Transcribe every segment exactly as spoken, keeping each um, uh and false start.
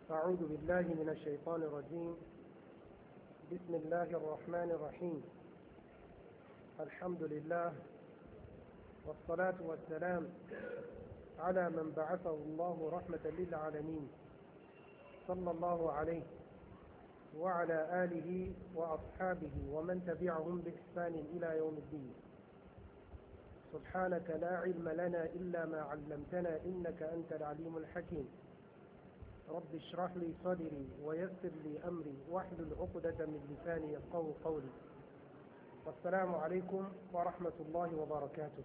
أعوذ بالله من الشيطان الرجيم. بسم الله الرحمن الرحيم. الحمد لله والصلاة والسلام على من بعثه الله رحمة للعالمين صلى الله عليه وعلى آله وأصحابه ومن تبعهم بإحسان إلى يوم الدين. سبحانك لا علم لنا إلا ما علمتنا إنك أنت العليم الحكيم. رب اشرح لي صدري ويسر لي أمري واحلل عقدة من لساني يفقهوا قولي. والسلام عليكم ورحمة الله وبركاته.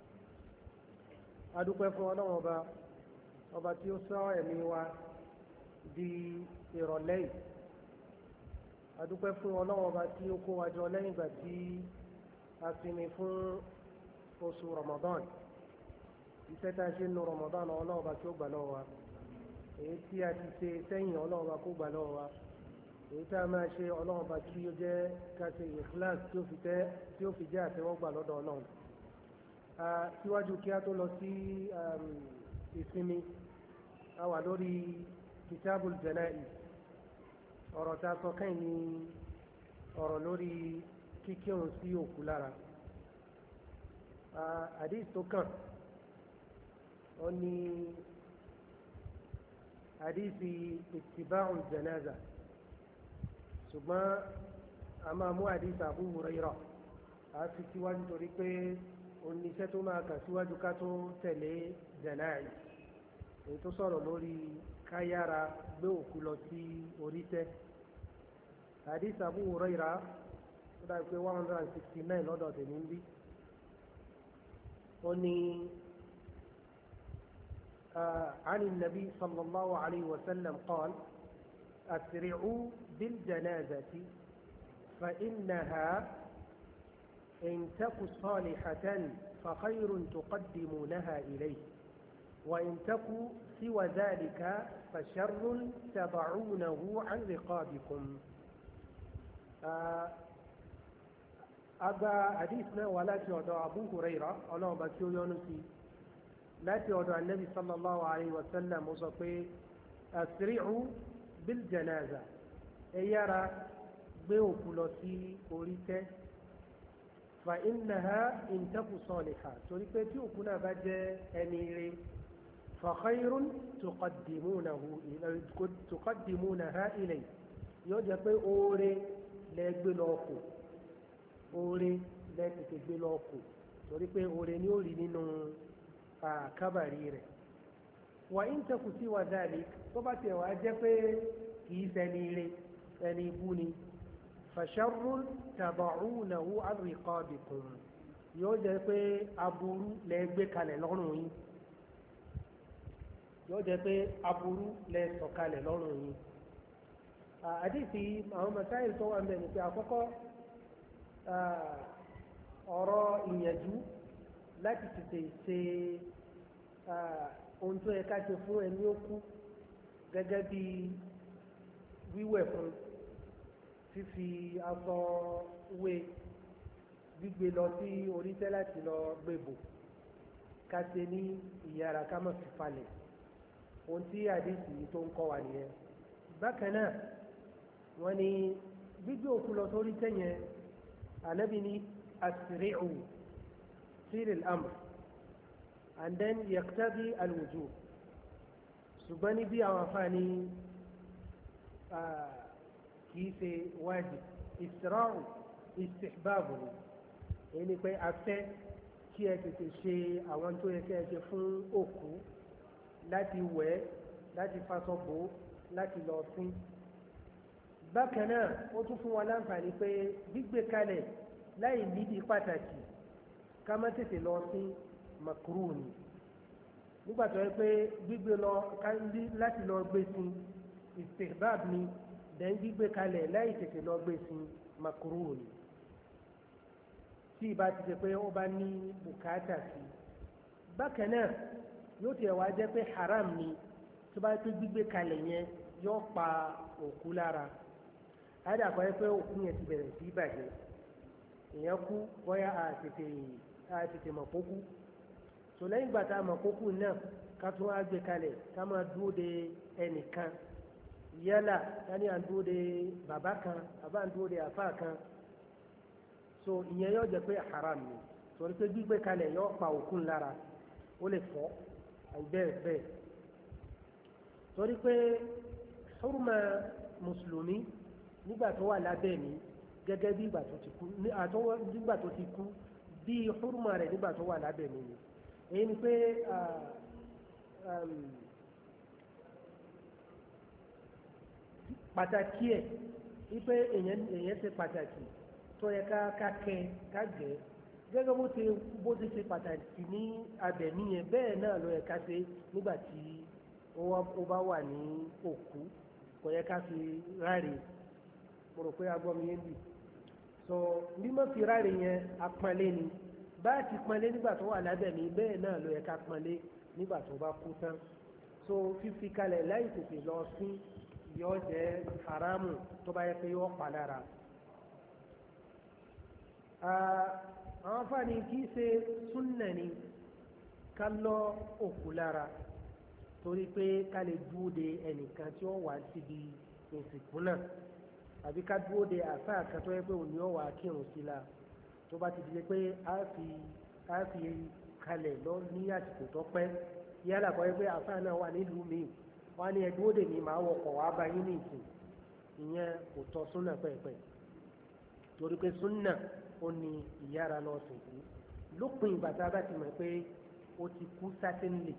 adúpẹ́ fún Ọlọ́run ọba ọba tí ó sọ ẹ̀mí wa di ìrọ̀lẹ́ yìí. adúpẹ́ fún Ọlọ́run ọba tí ó kó wa jọ lẹ́yìn ìgbà tí a sinmi fún oṣù Ramadan. iṣẹ́ tá a ṣe nínú Ramadan Ọlọ́run ọba tí ó gbà lọ́wọ́ wa, èyí tí a ti ṣe sẹ́yìn Ọlọ́run ọba kó gbà lọ́wọ́ wa, èyí tá a máa ṣe Ọlọ́run ọba tí ó jẹ́ ká ṣe ikhlas tí ó fi jẹ́ àtẹ́wọ́gbà lọ́dọ̀ Ọlọ́run. síwájú kí a tó lọ sí ìsinmi, a wà lórí kitabul janaiz. ọ̀rọ̀ tá a sọ kẹ́yìn ní ọ̀rọ̀ lórí kíkírun sí òkú lára. hadith tó kàn ó ní hadith ittiba'ul janaza, ṣùgbọ́n a máa mú hadith Abu Hurairah a fi síwájú torí pé oníṣẹ́ tó máa kà síwájú ká tó tẹ̀lé jana'iz, èyí tó sọ̀rọ̀ lórí káyára gbé òkú lọ sí orí tẹ́. hadith Abu Hurairah ó dáa pé one hundred and sixty nine lọ́dọ̀ tèmi ń bí. ó ní عن النبي صلى الله عليه وسلم قال: أسرعوا بالجنازة فإنها إن تك صالحة فخير تقدمونها إليه، وإن تك سوى ذلك فشر تضعونه عن رقابكم. أبا حديثنا ولكن أبو هريرة أنا بكيو يونسي láti ọ̀dọ̀ annabi sallallahu alayhi wa sallam ó sọ pé asri'u bil janaza, ẹ yára gbé òkú lọ sí orí tẹ́. fa innaha in taku salihah, torí pé tí òkú náà bá jẹ́ ẹni rere fa khayrun tuqaddimunahu tuqaddimunaha ilay, yóò jẹ́ pé oore lẹ gbé lọ kù, oore lẹ tètè gbé lọ kù, torí pé oore ni ó rí nínú kábàrí rẹ̀. wà ń tẹ́kù sí wa dhalik, tó bá tẹ̀ wá jẹ́ pé kìí ṣẹni ire ẹni ibú ni, fa sharrun tada'unahu an riqabikum, yóò jẹ́ pé aburú lẹ gbé kalẹ̀ lọ́rùn yín, yóò jẹ́ pé aburú lẹ sọ kalẹ̀ lọ́rùn yín. àdìsí àwọn masáìlì tó wà ń bẹ̀ ní pé àkọ́kọ́ ọ̀rọ̀ ìyànjú láti tètè ṣe ohun tó yẹ ká ṣe fún ẹni ó kú, gẹ́gẹ́ bí wíwẹ̀ fún, fífi aṣọ wé, gbígbé lọ sí orí tẹ́ láti lọ gbébò, ká ṣe ní ìyára ká má fi falẹ̀. ohun tí àdéhùn tó ń kọ́ wa nìyẹn. bákan náà wọ́n ní gbígbé òkú lọ sórí tẹ́ yẹn, ànábì ní asri'u سير الأمر and then يقتضي الوجوب. ṣùgbọ́n níbi àwọn afáàní kìí ṣe wájib, ìsirā'u istihbābu ni, èyí ni pé a fẹ́ kí ẹ tètè ṣe àwọn tó yẹ kí ẹ ṣe fún òkú, láti wẹ̀, láti faṣọ bò, láti lọ sin. bákan náà ó tún fún wa láǹfààní pé gbígbé kalẹ̀ láì nídìí pàtàkì ká má tètè lọ sí makruh ni. nígbà tó yẹ pé gbígbé lọ láti lọ gbé sí istihbab ni, dẹ́n gbígbé kalẹ̀ láì tètè lọ gbé sí makruh ni, tí ìbá ti ṣe pé ó bá ní bùkátà sí. bákan náà yóò tiẹ̀ wá jẹ́ pé haram ni tó bá pé gbígbé kalẹ̀ yẹn yóò pa òkú lára. àdàkọ́ yẹ pé òkú yẹn ti bẹ̀rẹ̀ sí bàjẹ́, èèyàn kú bóyá àtètè àtètè mọ̀kókú, so lẹ́yìn ìgbà tá a mọ̀kókú náà ká tún á gbé kalẹ̀ ká máa dúró de ẹnìkan yálà tani à ń dúró de bàbá kan àbá ń dúró de àfá kan so ìyẹn yóò jẹ pé haram ni torí pé gbígbé kalẹ̀ yóò pa òkun lára ó lè fọ́ àì bẹ́ẹ̀ bẹ́ẹ̀ torí pé hurma mùsùlùmí nígbà tó wà lábẹ́ mi gẹ́gẹ́ bí ìgbà tó ti kú nígbà tó ti kú bí hurma rẹ̀ nígbà tó wà lábẹ́ mi ni èyí ni pé pàtàkì ẹ̀ wípé èèyàn ṣe pàtàkì tó yẹ ká ká kẹ ká gẹ̀ gẹ́gẹ́ bó ti bó ti ṣe pàtàkì ní abẹ̀mí yẹn bẹ́ẹ̀ náà ló yẹ ká ṣe nígbà tí ó bá wà ní òkú kò yẹ ká fi ráre mo rò pé agbọ́mi yẹn bì so mímọ́ fi ráre yẹn apọ́nlé ni bá ti pọ́nlé nígbà tó wà lábẹ̀mí bẹ́ẹ̀ náà ló yẹ ká pọ́nlé nígbà tó bá kú tán so fífi kalẹ̀ láì tètè lọ sí yóò jẹ́ haramu tó bá yẹ pé yóò pa lára. àwọn afáàní kì í ṣe súnnà ni ká lọ òkú lára torí pé ká lè dúró de ẹnìkan tí ó wà síbi ìsìnkú náà àbí ká dúró de àfáà kan tó yẹ pé òní ó wà kírun sí la tó bá ti di pé a fi a fi kalẹ̀ lọ ní àsìkò tó pẹ́ yálà kọ́ yẹ pé àfáà náà wà nílùú míì wọ́n ní ẹgbẹ́ òde mi máa wọkọ̀ wá bá yín ní ìsìn ìyẹn kò tọ́ súnà pẹ́ẹ́pẹ́ torí pé súnà ó ní ìyára lọ sìnkú lópin ìgbà tá a bá ti mọ̀ pé ó ti kú sátẹ́ńlẹ̀.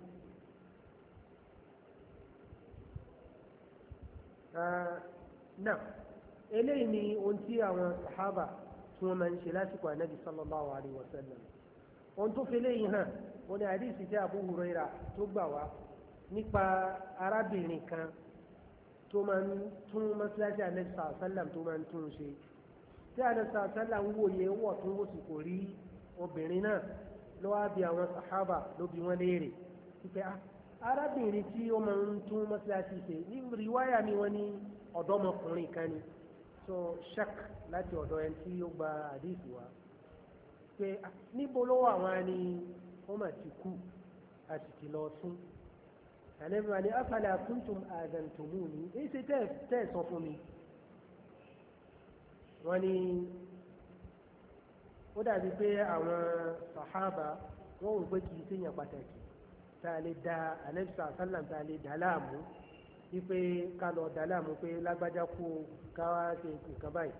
náà eléyìí ni ohun tí àwọn sàhábà tí wọ́n máa ń ṣe lásìkò ànábì sallallahu alaihi wasallam ohun tó fi léyìn hàn wọ́n ní àdìsí tí Abu Huraira tó gbà wá nípa arábìnrin kan tó máa ń tún mọ́sálásí ànẹ́sà sálàm tó máa ń tún ṣe tí ànẹ́sà sálàm wòye wọ̀ tún wò sì kò rí obìnrin náà ló wá bí àwọn sàhábà ló bí wọ́n léèrè wípé arábìnrin tí ó máa ń tún mọ́sálásí ṣe ní rìwáyà ni wọ́n ní ọ̀dọ́mọkùnrin kan ni so shak láti ọ̀dọ̀ ẹni tí ó gba àdìsí wa pé níbo ló wà wọn ni wọ́n mà ti kú àti ti lọ sún àlẹ́bí wa ni afala kuntum adantumuni èyí ṣe tẹ́ ẹ̀ sọ fún mi wọ́n ní ó dàbí pé àwọn sàhábà wọ́n wò pé kì í ṣèyàn pàtàkì tá a lè da àlẹ́bí sàlám tá a lè dà láàmú wípé ká lọ dà láàmú pé lágbájá kú ká wá ṣe nǹkan báyìí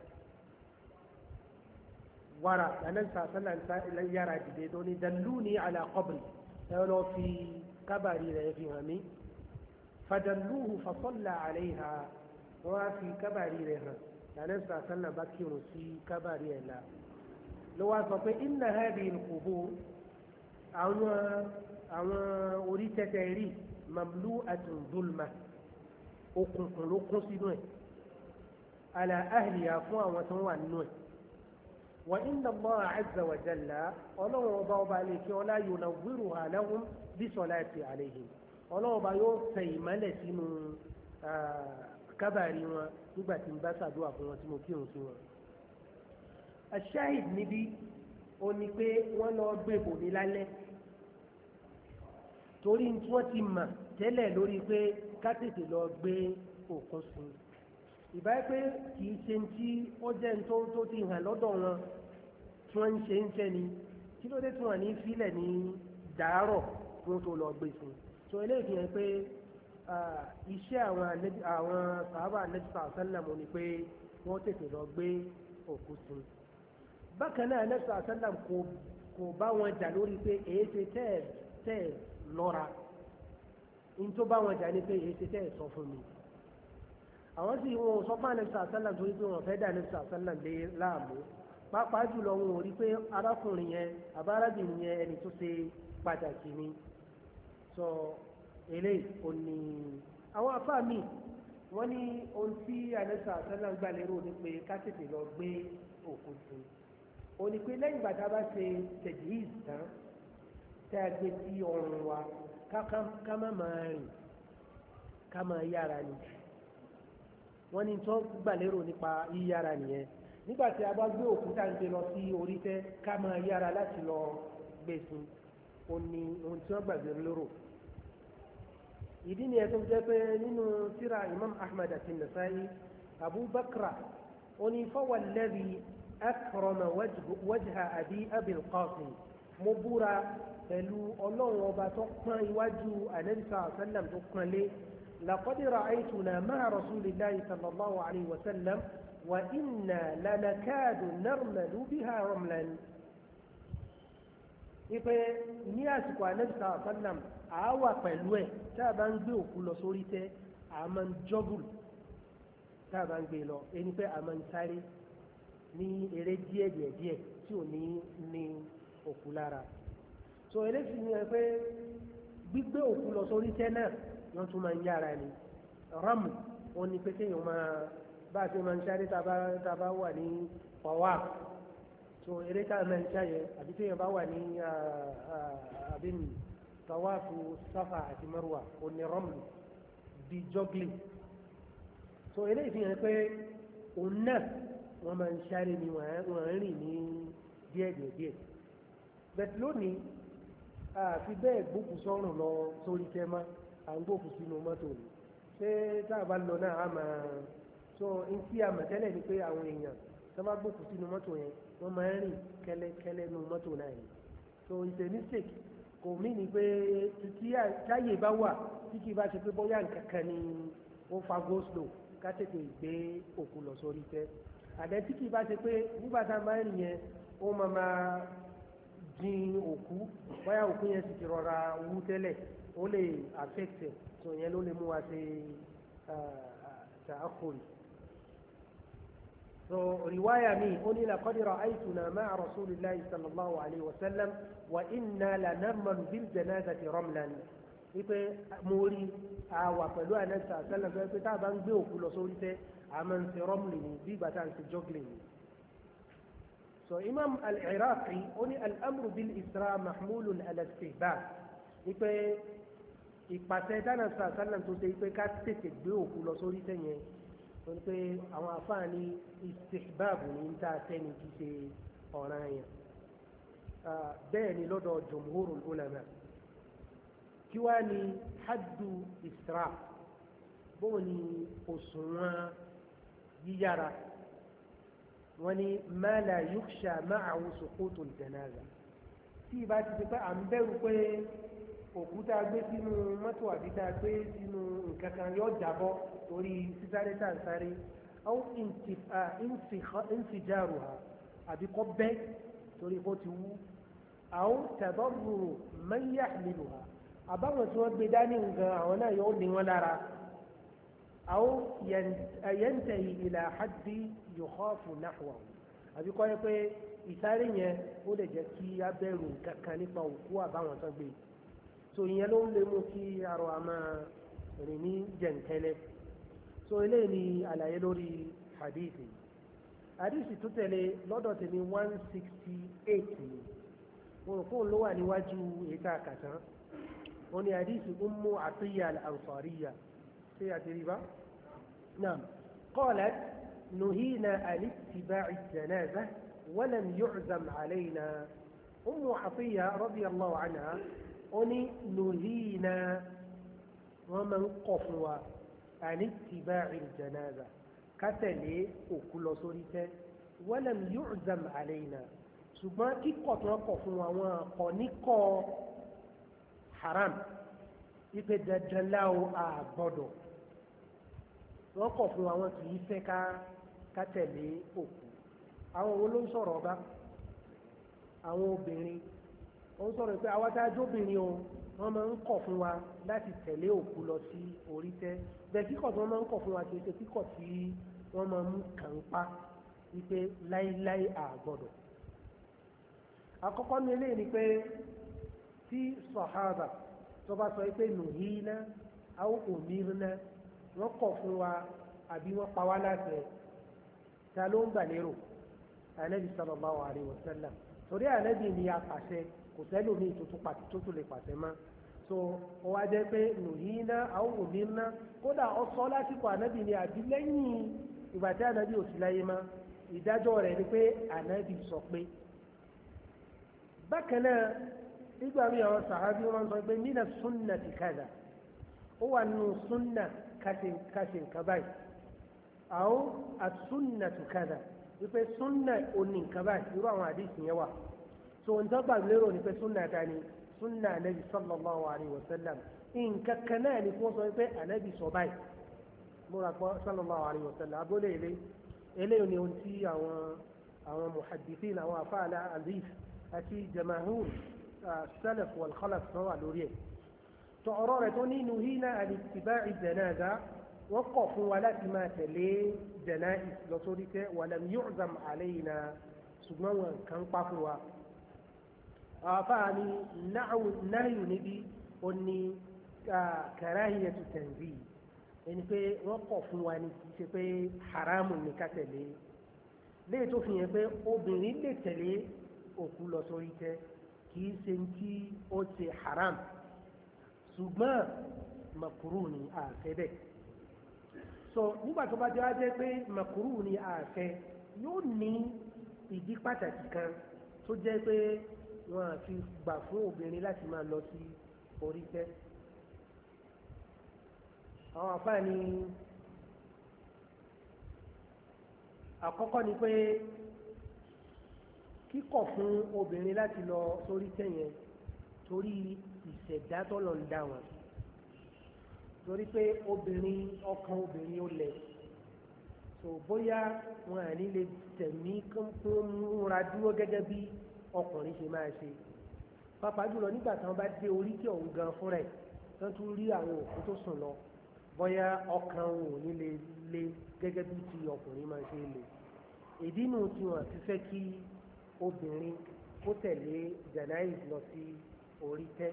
wàrà àlẹ́bí sàlám yára dìde tó ní dalluni ala qabri ẹ lọ fi kábàrí rẹ̀ fi hàn mí fàdàlúhù fasọ́là àléhà wọ́n á fi kábàrí rẹ̀ hàn lànà sàtánà bá kírun sí kábàrí ẹ̀ la ló wá sọ pé inna hadhihi al-qubur àwọn àwọn orí tẹ́tẹ́ rí mamlu'atun zulma òkùnkùn ló kún sínú ẹ̀ ala ahliha fún àwọn tó wà nínú ẹ̀ wa inna Allaha azza wa jalla ọlọ́run ọba ọba lè kí ọlá yunawwiruha lahum bí salati alayhim ọlọ́run ọba yóò fẹ ìmọ́lẹ̀ sínú kábàrí wọn nígbà tí n bá ṣàdúrà fún wọn tí mo kírun sí wọn. aṣáhìd níbí ó ní pé wọ́n lọ gbé bòmí lálẹ́ torí tí wọ́n ti mà tẹ́lẹ̀ lórí pé ká tètè lọ gbé òkun sí i ìbáyé pé kì í ṣe tí ó jẹ́ tó tó ti hàn lọ́dọ̀ wọn tí wọ́n ń ṣe ń ṣe ni kí ló dé tí wọ́n ní fílẹ̀ ní dàárọ̀ kí wọ́n tó lọ gbé sí i so eléyìí fi hàn pé iṣẹ́ àwọn àwọn sàhábà anẹ́sà sálàmù ni pé wọ́n tètè lọ gbé òkú sí i bákan náà anẹ́sà sálàmù kò kò bá wọn jà lórí pé èyí ṣe tẹ́ ẹ̀ tẹ́ ẹ̀ lọ́ra ní tó bá wọn jà ní pé èyí ṣe tẹ́ ẹ̀ sọ fún mi àwọn sì wọn sọ fún anẹ́sà sálàmù torí pé wọn fẹ́ dá anẹ́sà sálàmù lé láàmú pàápàá jùlọ wọn ò rí pé arákùnrin yẹn àbárábìnrin yẹn ẹni tó ṣe pàtàkì ni sọ eléyìí ò ní àwọn afá mi wọ́n ní ohun tí anẹ́sà sálàmù gbà lérò ni pé ká tètè lọ gbé òkú sí ó ní pé lẹ́yìn ìgbà tá a bá ṣe tẹ̀jìhìz tán tá a gbé sí ọrùn wa ká má máa rìn ká máa yára ni wọ́n ní tó gbà lérò nípa yíyára nìyẹn nígbà tí a bá gbé òkúta ń gbé lọ sí orí tẹ́ ká máa yára láti lọ gbé sí ó ní ohun tí wọ́n gbàgbé lérò ìdí ni ẹ̀ tó jẹ́ pé nínú tírà Imam Ahmad àti Nasa'i Abu Bakra ó ní fawalladhi akrama wajha abi Abil Qasim mo búra pẹ̀lú ọlọ́run ọba tó pọ́n iwájú Ànábì sallallahu alaihi wasallam tó pọ́n lé laqad ra'aytuna ma'a rasulillahi sallallahu alaihi wasallam wa inna lanakadu narmalu biha ramlan. ipe ní àsìkò Ànábì sallallahu alaihi wasallam àáwà pẹ̀lú ẹ̀ tá a bá ń gbé òkú lọ sórí tẹ́ a máa ń jọ́gùlù tá a bá ń gbé lọ ẹni pé a máa ń sáré ní eré díẹ̀ díẹ̀ díẹ̀ tí ò ní ní òkú lára so eléyìí ni pé gbígbé òkú lọ sórí tẹ́ náà wọ́n tún máa ń yára ni ramu wọn ni pé kéèyàn máa bá a ṣe máa ń sáré tá a bá wà ní pàwá so eré tá a máa ń ṣàyẹ àbí kéèyàn bá wà ní àbínú tawafu safa àti marwa òní ramlu di juggling so eléyìí fi hàn pé òun náà wọ́n máa ń sáré ni wọ́n ń rìn ní díẹ̀díẹ̀díẹ̀ bẹ́ẹ̀ lónìí àfi bẹ́ẹ̀ gbókù sọ́rùn lọ sórí tẹ́má à ń gbókù sínú mọ́tò ni ṣé tá a bá lọ náà a máa so n tí a mọ̀ tẹ́lẹ̀ ni pé àwọn èèyàn tó bá gbókù sínú mọ́tò yẹn wọ́n máa ń rìn kẹ́lẹ́kẹ́lẹ́ nínú mọ́tò náà yẹn so it's a mistake kò mí ni pé tí táyè bá wà tí kì í bá ṣe pé bóyá nǹkan kan ni ó fa go slow ká tètè gbé òkú lọ sórí tẹ́ àdẹ tí kì í bá ṣe pé nígbà tá a máa ń rìn yẹn ó máa máa dín òkú bóyá òkú yẹn sì ti rọra wú tẹ́lẹ̀ ó lè affect ẹ̀ tó yẹn ló lè mú wa ṣe ta'akhuri. so riwaya mi ó ní laqad ra'aytuna ma'a rasulillahi sallallahu alayhi wa sallam wa inna la narmalu bil janazati ramlan wípé mo rí àwà pẹ̀lú ànẹ́sà sẹ́lẹ̀ fẹ́ pé tá a bá ń gbé òkú lọ sórí tẹ́ a máa ń ṣe rọ́mùlì ní bí ìgbà tá à ń ṣe juggling ní. so imam al-Iraqi ó ní al-amru bil isra mahmulun ala istihbab wípé ìpàṣẹ dáná sàlẹ̀ tó ṣe pé ká tètè gbé òkú lọ sórí tẹ́ yẹn tó ní pé àwọn àfáà ní istihbab ní ń tà sẹ́ni kì í ṣe ọ̀ràn yẹn bẹ́ẹ̀ ni lọ́dọ̀ jumhurul ulama kí wá ní haddu isra bóò ni òṣùwọ̀n yíyára wọ́n ní ma la yukhsha ma'ahu suqutul janaza tí ìbá ti ti pé à ń bẹ̀rù pé òkúta gbé sínú mọ́tò àbí tá a gbé sínú nǹkan kan yóò jábọ́ torí sísáré tá à ń sáré aw infijaruha àbí kọ́ bẹ́ torí kó ti wú aw tadarruru man yahmiluha àbáwọn tí wọ́n gbé dání nǹkan àwọn náà yóò ní wọn lára aw yantahi ila haddi yukhafu nahwahu àbí kọ́ yẹ pé ìsáré yẹn ó lè jẹ́ kí á bẹ̀rù kankan nípa òkú àbáwọn tó gbé so ìyẹn ló ń lè mú kí arọ àmà rìn ní jẹ̀ǹkẹ́lẹ́ so eléyìí ni àlàyé lórí hadithi hadithi tó tẹ̀lé lọ́dọ̀ tèmi one sixty eight ni wọn kò ló wà níwájú ètò àkàtàn wọn ni hadithi Ummu Atiyya al-Ansariyya ṣé àtìrìbá naam qalat nuhina an ittiba'i al-janaza wa lam yu'zam alayna Ummu Atiyya radiyallahu anha ó ní nuhina wọ́n máa ń kọ̀ fún wa an ittiba'i al-janaza ká tẹ̀lé òkú lọ sórí tẹ́ wa lam yu'zam alayna ṣùgbọ́n kíkọ̀ tí wọ́n kọ̀ fún wa wọn kọ̀ níkọ̀ haram ipe dandan láwo àgbọ́dọ̀ wọ́n kọ̀ fún wa wọn kì í fẹ́ ká ká tẹ̀lé òkú àwọn wo ló ń sọ̀rọ̀ ọba àwọn obìnrin ó ń sọ̀rọ̀ pé àwọn tá a jóbìnrin o wọ́n máa ń kọ̀ fún wa láti tẹ̀lé òkú lọ sí orí tẹ́ bẹ́ẹ̀ kíkọ̀ tí wọ́n máa ń kọ̀ fún wa kì í ṣe kíkọ̀ tí wọ́n máa ń kàn pa wípé láíláí àgbọ́dọ̀ àkọ́kọ́ ní eléyìí ni pé tí sàhábà tó bá sọ pé nuhina aw umirna wọ́n kọ̀ fún wa àbí wọ́n pa wá láṣẹ ta ló ń gbà lérò ànábì sallallahu alaihi wasallam torí ànábì ni a pàṣẹ kò sẹ́lòmíì tó tún lè pàṣẹ mọ́ so ó wá jẹ́ pé nuhina aw umirna kódà ó sọ lásìkò ànábì ni àbí lẹ́yìn ìgbà tí ànábì ò sí láyé mọ́ ìdájọ́ rẹ̀ ni pé ànábì sọ pé bákan náà nígbà míì àwọn sàhábí wọn sọ pé mina sunnati kaza ó wà nínú súnà kásì nǹkan báyìí àwọn àsúnà tó kádà wípé súnà òní nǹkan báyìí irú àwọn àdìsí yẹn wà so n tó gbà lérò ní pé súnà dání súnà anabi sallallahu alayhi wa sallam nǹkan kan náà ni kó sọ wípé anabi sọ báyìí múra pọ sallallahu alayhi wa sallam abúlé ilé eléyìí ni ohun tí àwọn àwọn muhaddithin àwọn afáàlà alif àti jamahur salaf wal khalaf náà wà lórí ẹ̀ tó ọ̀rọ̀ rẹ̀ tó ní nuhina an ittiba'i janaza wọ́n kọ̀ fún wa láti máa tẹ̀lé janaiz lọ sórí tẹ́ walam yu'zam alayna ṣùgbọ́n wọn kàn pa fún wa àfáà ni náàyù níbi ó ní karahiyatu tanzih ẹni pé wọ́n kọ̀ fún wa ní kí ṣe pé haramu ní ká tẹ̀lé léè tó fi hàn pé obìnrin lè tẹ̀lé òkú lọ sórí tẹ́ kìí ṣe tí ó ṣe haram ṣùgbọ́n makuru ni àfẹ́ bẹ́ẹ̀ so nígbà tó bá jẹ́ wájẹ́ pé makuru ni àfẹ́ yóò ní ìdí pàtàkì kan tó jẹ́ pé wọ́n á fi gbà fún obìnrin láti máa lọ sí orí tẹ́ àwọn àfáà ní àkọ́kọ́ ni pé kíkọ̀ fún obìnrin láti lọ sórí tẹ́ yẹn torí ìṣẹ̀dá tọ́lọ̀ ń dá wọn torí pé obìnrin ọkàn obìnrin ó lẹ̀ so bóyá wọn à ní lè tẹ̀mí kó múra dúró gẹ́gẹ́ bí ọkùnrin ṣe máa ṣe pàápàá jùlọ nígbà tí wọn bá dé orí tí òun gan fún rẹ̀ tó tún rí àwọn òkú tó sùn lọ bóyá ọkàn wọn ò ní lè le gẹ́gẹ́ bí ti ọkùnrin máa ṣe lè ìdí nù tí wọn ti fẹ́ kí obìnrin kó tẹ̀lé janaiz lọ sí orí tẹ́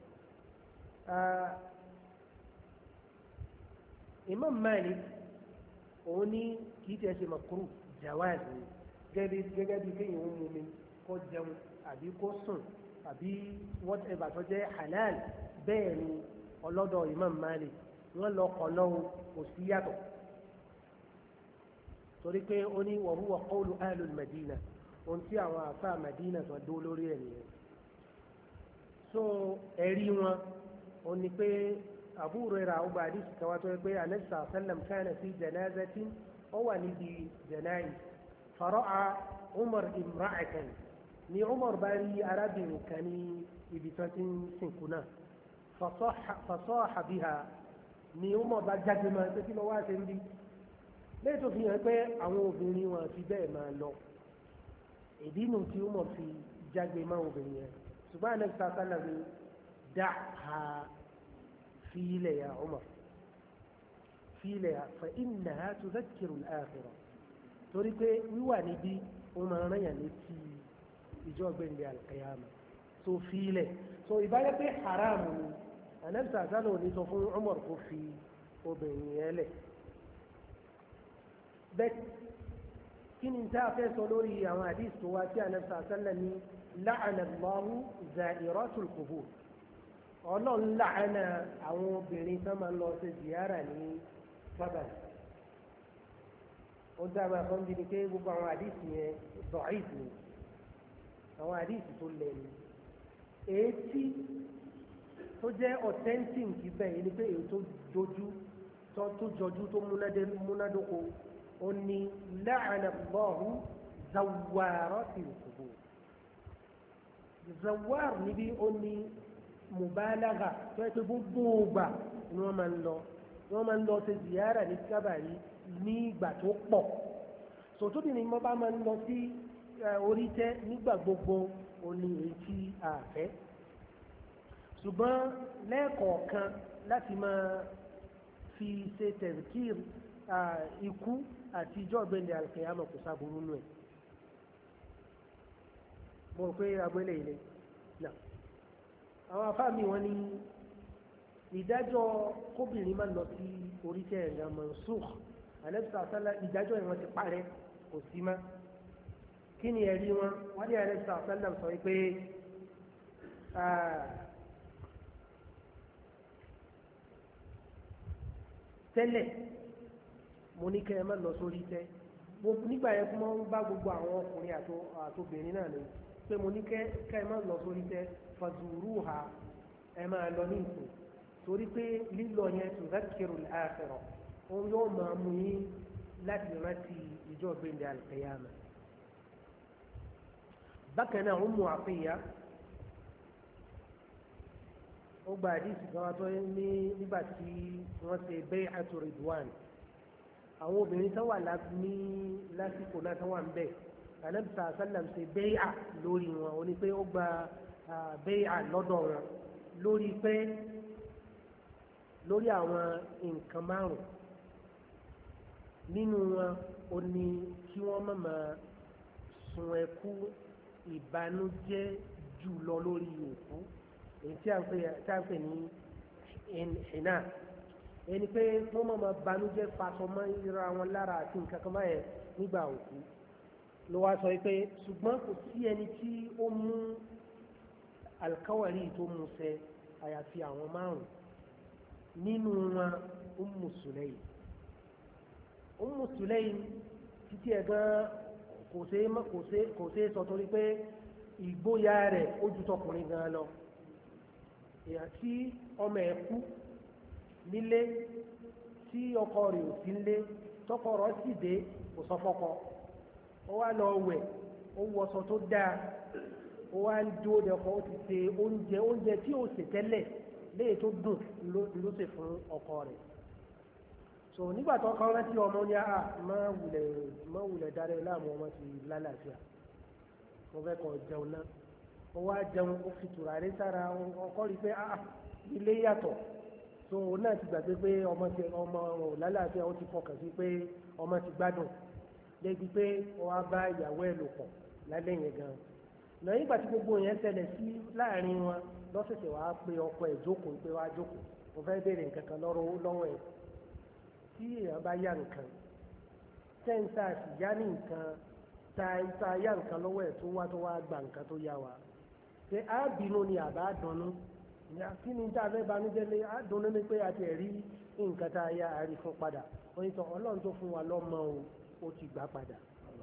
Imam Malik òun ní kìí tẹ́ ṣe makruh jawaz ni gẹ́gẹ́ bí kéèyàn ń mú mi kó jẹun àbí kó sùn àbí whatever tó jẹ́ halal bẹ́ẹ̀ ni ọlọ́dọ̀ Imam Malik wọ́n lọ kọ̀ lọ́wọ́ kò sí yàtọ̀ torí pé ó ní wa huwa qawlu ahlul Madina ohun tí àwọn àfa Madina tó dó lórí ẹ̀ nìyẹn so ẹ̀rí wọn ó ní pé Abu Hurairah ọgbà àdìsí kan wá tó yẹ pé anabi sallam kana fi janazatin ó wà níbi janaiz fara'a Umar imra'atan ni Umar bá rí arábìnrin kan ní ibi tó ti ń sìnkú náà fasaha biha ni Umar bá jáde máa pé kí ló wá ṣe ń bí lẹ́yìn tó fi hàn pé àwọn obìnrin wọn fi bẹ́ẹ̀ máa lọ ìdí nù tí Umar fi jágbe máa obìnrin yẹn ṣùgbọ́n anabi sallam ní da'ha fílẹ̀ ya Umar fílẹ̀ ya fa innaha tudhakkiru al-akhirah torí pé wíwà níbí ó máa rán yàn létí ìjọ gbẹ̀ndẹ̀ al-qiyama so fílẹ̀ so ìbáyé pé haram ni anabi sallam ò ní sọ fún Umar kó fi obìnrin yẹn lẹ̀ bẹ́ẹ̀ kí ni tá a fẹ́ sọ lórí àwọn àdìs tó wá tí anabi sallam ní la'ana Allahu za'iratul qubur ọlọ́run làánà àwọn obìnrin tó máa ń lọ sí ziyara ní sábà ó dábàá kan bí ni pé gbogbo àwọn àdìsí yẹn da'if ni àwọn àdìsí tó lẹ̀ ni èyí tó jẹ́ authentic ibẹ̀ yìí ni pé èyí tó dojú tó jọjú tó múnádóko ó ní la'ana Allahu zawwaratil qubur zawwar níbi ó ní mubalaga tó yẹ pé gbogbo ògbà ni wọ́n máa ń lọ wọ́n máa ń lọ sí ziyara ní kábàárì ní ìgbà tó pọ̀ sòtóbi ni mo bá máa ń lọ sí orí tẹ́ nígbà gbogbo òní èyí tí a fẹ́ ṣùgbọ́n lẹ́ẹ̀kọ̀ọ̀kan láti máa fi ṣe tẹ̀síkìr ikú àti ìjọ ọ̀gbẹ́ni alkiyama kò sábúrú nù ẹ̀ mo rò pé agbélé ilé náà àwọn afáàmì wọn ní ìdájọ́ kóbìnrin máa ń lọ sí orí tẹ́ ẹ̀gá mansukh alẹ́bùsà sálá ìdájọ́ ìwọ̀n ti parẹ́ kò sí má kí ni ẹ̀rí wọn wọ́n ní alẹ́bùsà sálá sọ pé tẹ́lẹ̀ mo ní kẹ́ ẹ má lọ sórí tẹ́ nígbà yẹn kó máa ń bá gbogbo àwọn ọkùnrin àtobìnrin náà ni pé mo ní kẹ́ ẹ má lọ sórí tẹ́ fazuruha ẹ máa lọ ní ìsìn torí pé lílọ yẹn tudhakkiru al-akhirah òun yóò máa mú yín láti rántí ìjọ gbẹ̀ndẹ̀ al-qiyama. bákan náà Ummu Atiyya ó gba àdìsí kan wá tó ní nígbà tí wọ́n ṣe bay'atu ridwan àwọn obìnrin tó wà ní lásìkò náà tó wà ń bẹ̀ Ànábì sàlám ṣe bay'a lórí wọn ó ní pé ó gba bay'a lọ́dọ̀ wọn lórí pé lórí àwọn nǹkan márùn nínú wọn ó ní kí wọ́n má máa sun ẹkú ìbànújẹ́ jù lọ lórí òkú èyí tí a ń pè ní ìhìnà ẹni pé wọ́n máa máa banújẹ́ fasọ mọ́ ìra wọn lára àti nǹkan kan báyẹn nígbà òkú ló wá sọ pé ṣùgbọ́n kò sí ẹni tí ó mú alkawari tó mú ṣẹ àyàfi àwọn márùn nínú wọn Ummu Sulaym Ummu Sulaym títí ẹ̀ gan kò ṣe sọ torí pé ìgbóyà rẹ̀ ó ju tọkùnrin gan lọ èyàn tí ọmọ ẹ̀ kú nílé tí ọkọ rẹ̀ ò sí nílé tọkọ rẹ̀ sì dé kò sọ fọ́kọ ó wá lọ wẹ̀ ó wọṣọ tó dáa ó wá ń dúró de ọkọ ó ti ṣe oúnjẹ oúnjẹ tí ò ṣe tẹ́lẹ̀ léyìí tó dùn ló ṣe fún ọkọ rẹ̀ so nígbà tó kọ́ rántí ọmọ ní àá má wulẹ̀ má wulẹ̀ dára láàmú ọmọ ti lálàáfíà mo fẹ́ kọ́ jẹun náà ó wá jẹun ó fi tùràrí sára ọkọ rí pé àá ilé yàtọ̀ so òun náà ti gbàgbé pé ọmọ ti ọmọ ò lálàáfíà ó ti fọkàn sí pé ọmọ ti gbádùn débi pé ó wá bá ìyàwó ẹ̀ lò pọ̀ lálẹ́ yẹn gan lẹ́yìn ìgbà tí gbogbo yẹn ṣẹlẹ̀ sí láàrin wọn lọ́sẹ̀sẹ̀ wàá pe ọkọ ẹ̀ jókòó pé wàá jókòó mo fẹ́ béèrè nǹkan kan lọ́wọ́ ẹ̀ tí èèyàn bá yá nǹkan tẹ́ǹtà sì yá ní nǹkan ta ta yá nǹkan lọ́wọ́ ẹ̀ tó wá tó wá gba nǹkan tó yá wa ṣé á bínú ni àbá dunnú kí ni tá a fẹ́ banújẹ́ lé á dunnú ni pé a ti rí nǹkan tá a yá a rí fún padà wọ́n yìí sọ ọlọ́run tó fún wa lọ́mọ o ó ti gbà padà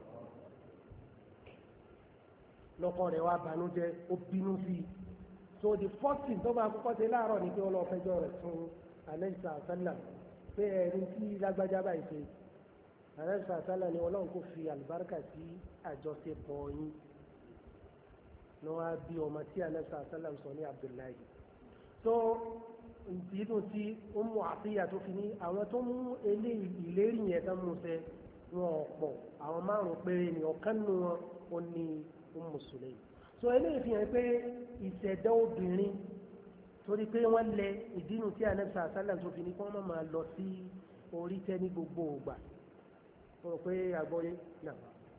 lọ́kọ rẹ̀ wá banújẹ́ ó bínú sí i so the first thing tó bá kọ́kọ́ ṣe láàárọ̀ ni pé ó lọ fẹjọ́ rẹ̀ fún anẹ́sà sálà pé ẹni tí lágbájá báyìí ṣe anẹ́sà sálà ni ọlọ́run kò fi àlùbáríkà sí àjọṣepọ̀ yín ló wá bí ọmọ tí anẹ́sà sálà sọ ní Abdullahi so ìdínú tí Ummu Atiyya tó fi ní àwọn tó mú eléyìí ìlérí yẹn tán mú ṣẹ wọn ọ̀pọ̀ àwọn márùn-ún péré ni ọ̀kan nínú wọn ó ní Ummu Sulaym so eléyìí fi hàn pé ìṣẹ̀dá obìnrin torí pé wọ́n lẹ ìdínú tí anẹ́sà sálà tó fi ní kí wọ́n máa lọ sí orí tẹ́ ní gbogbo ògbà wọ́n rò pé àgbọ́yé náà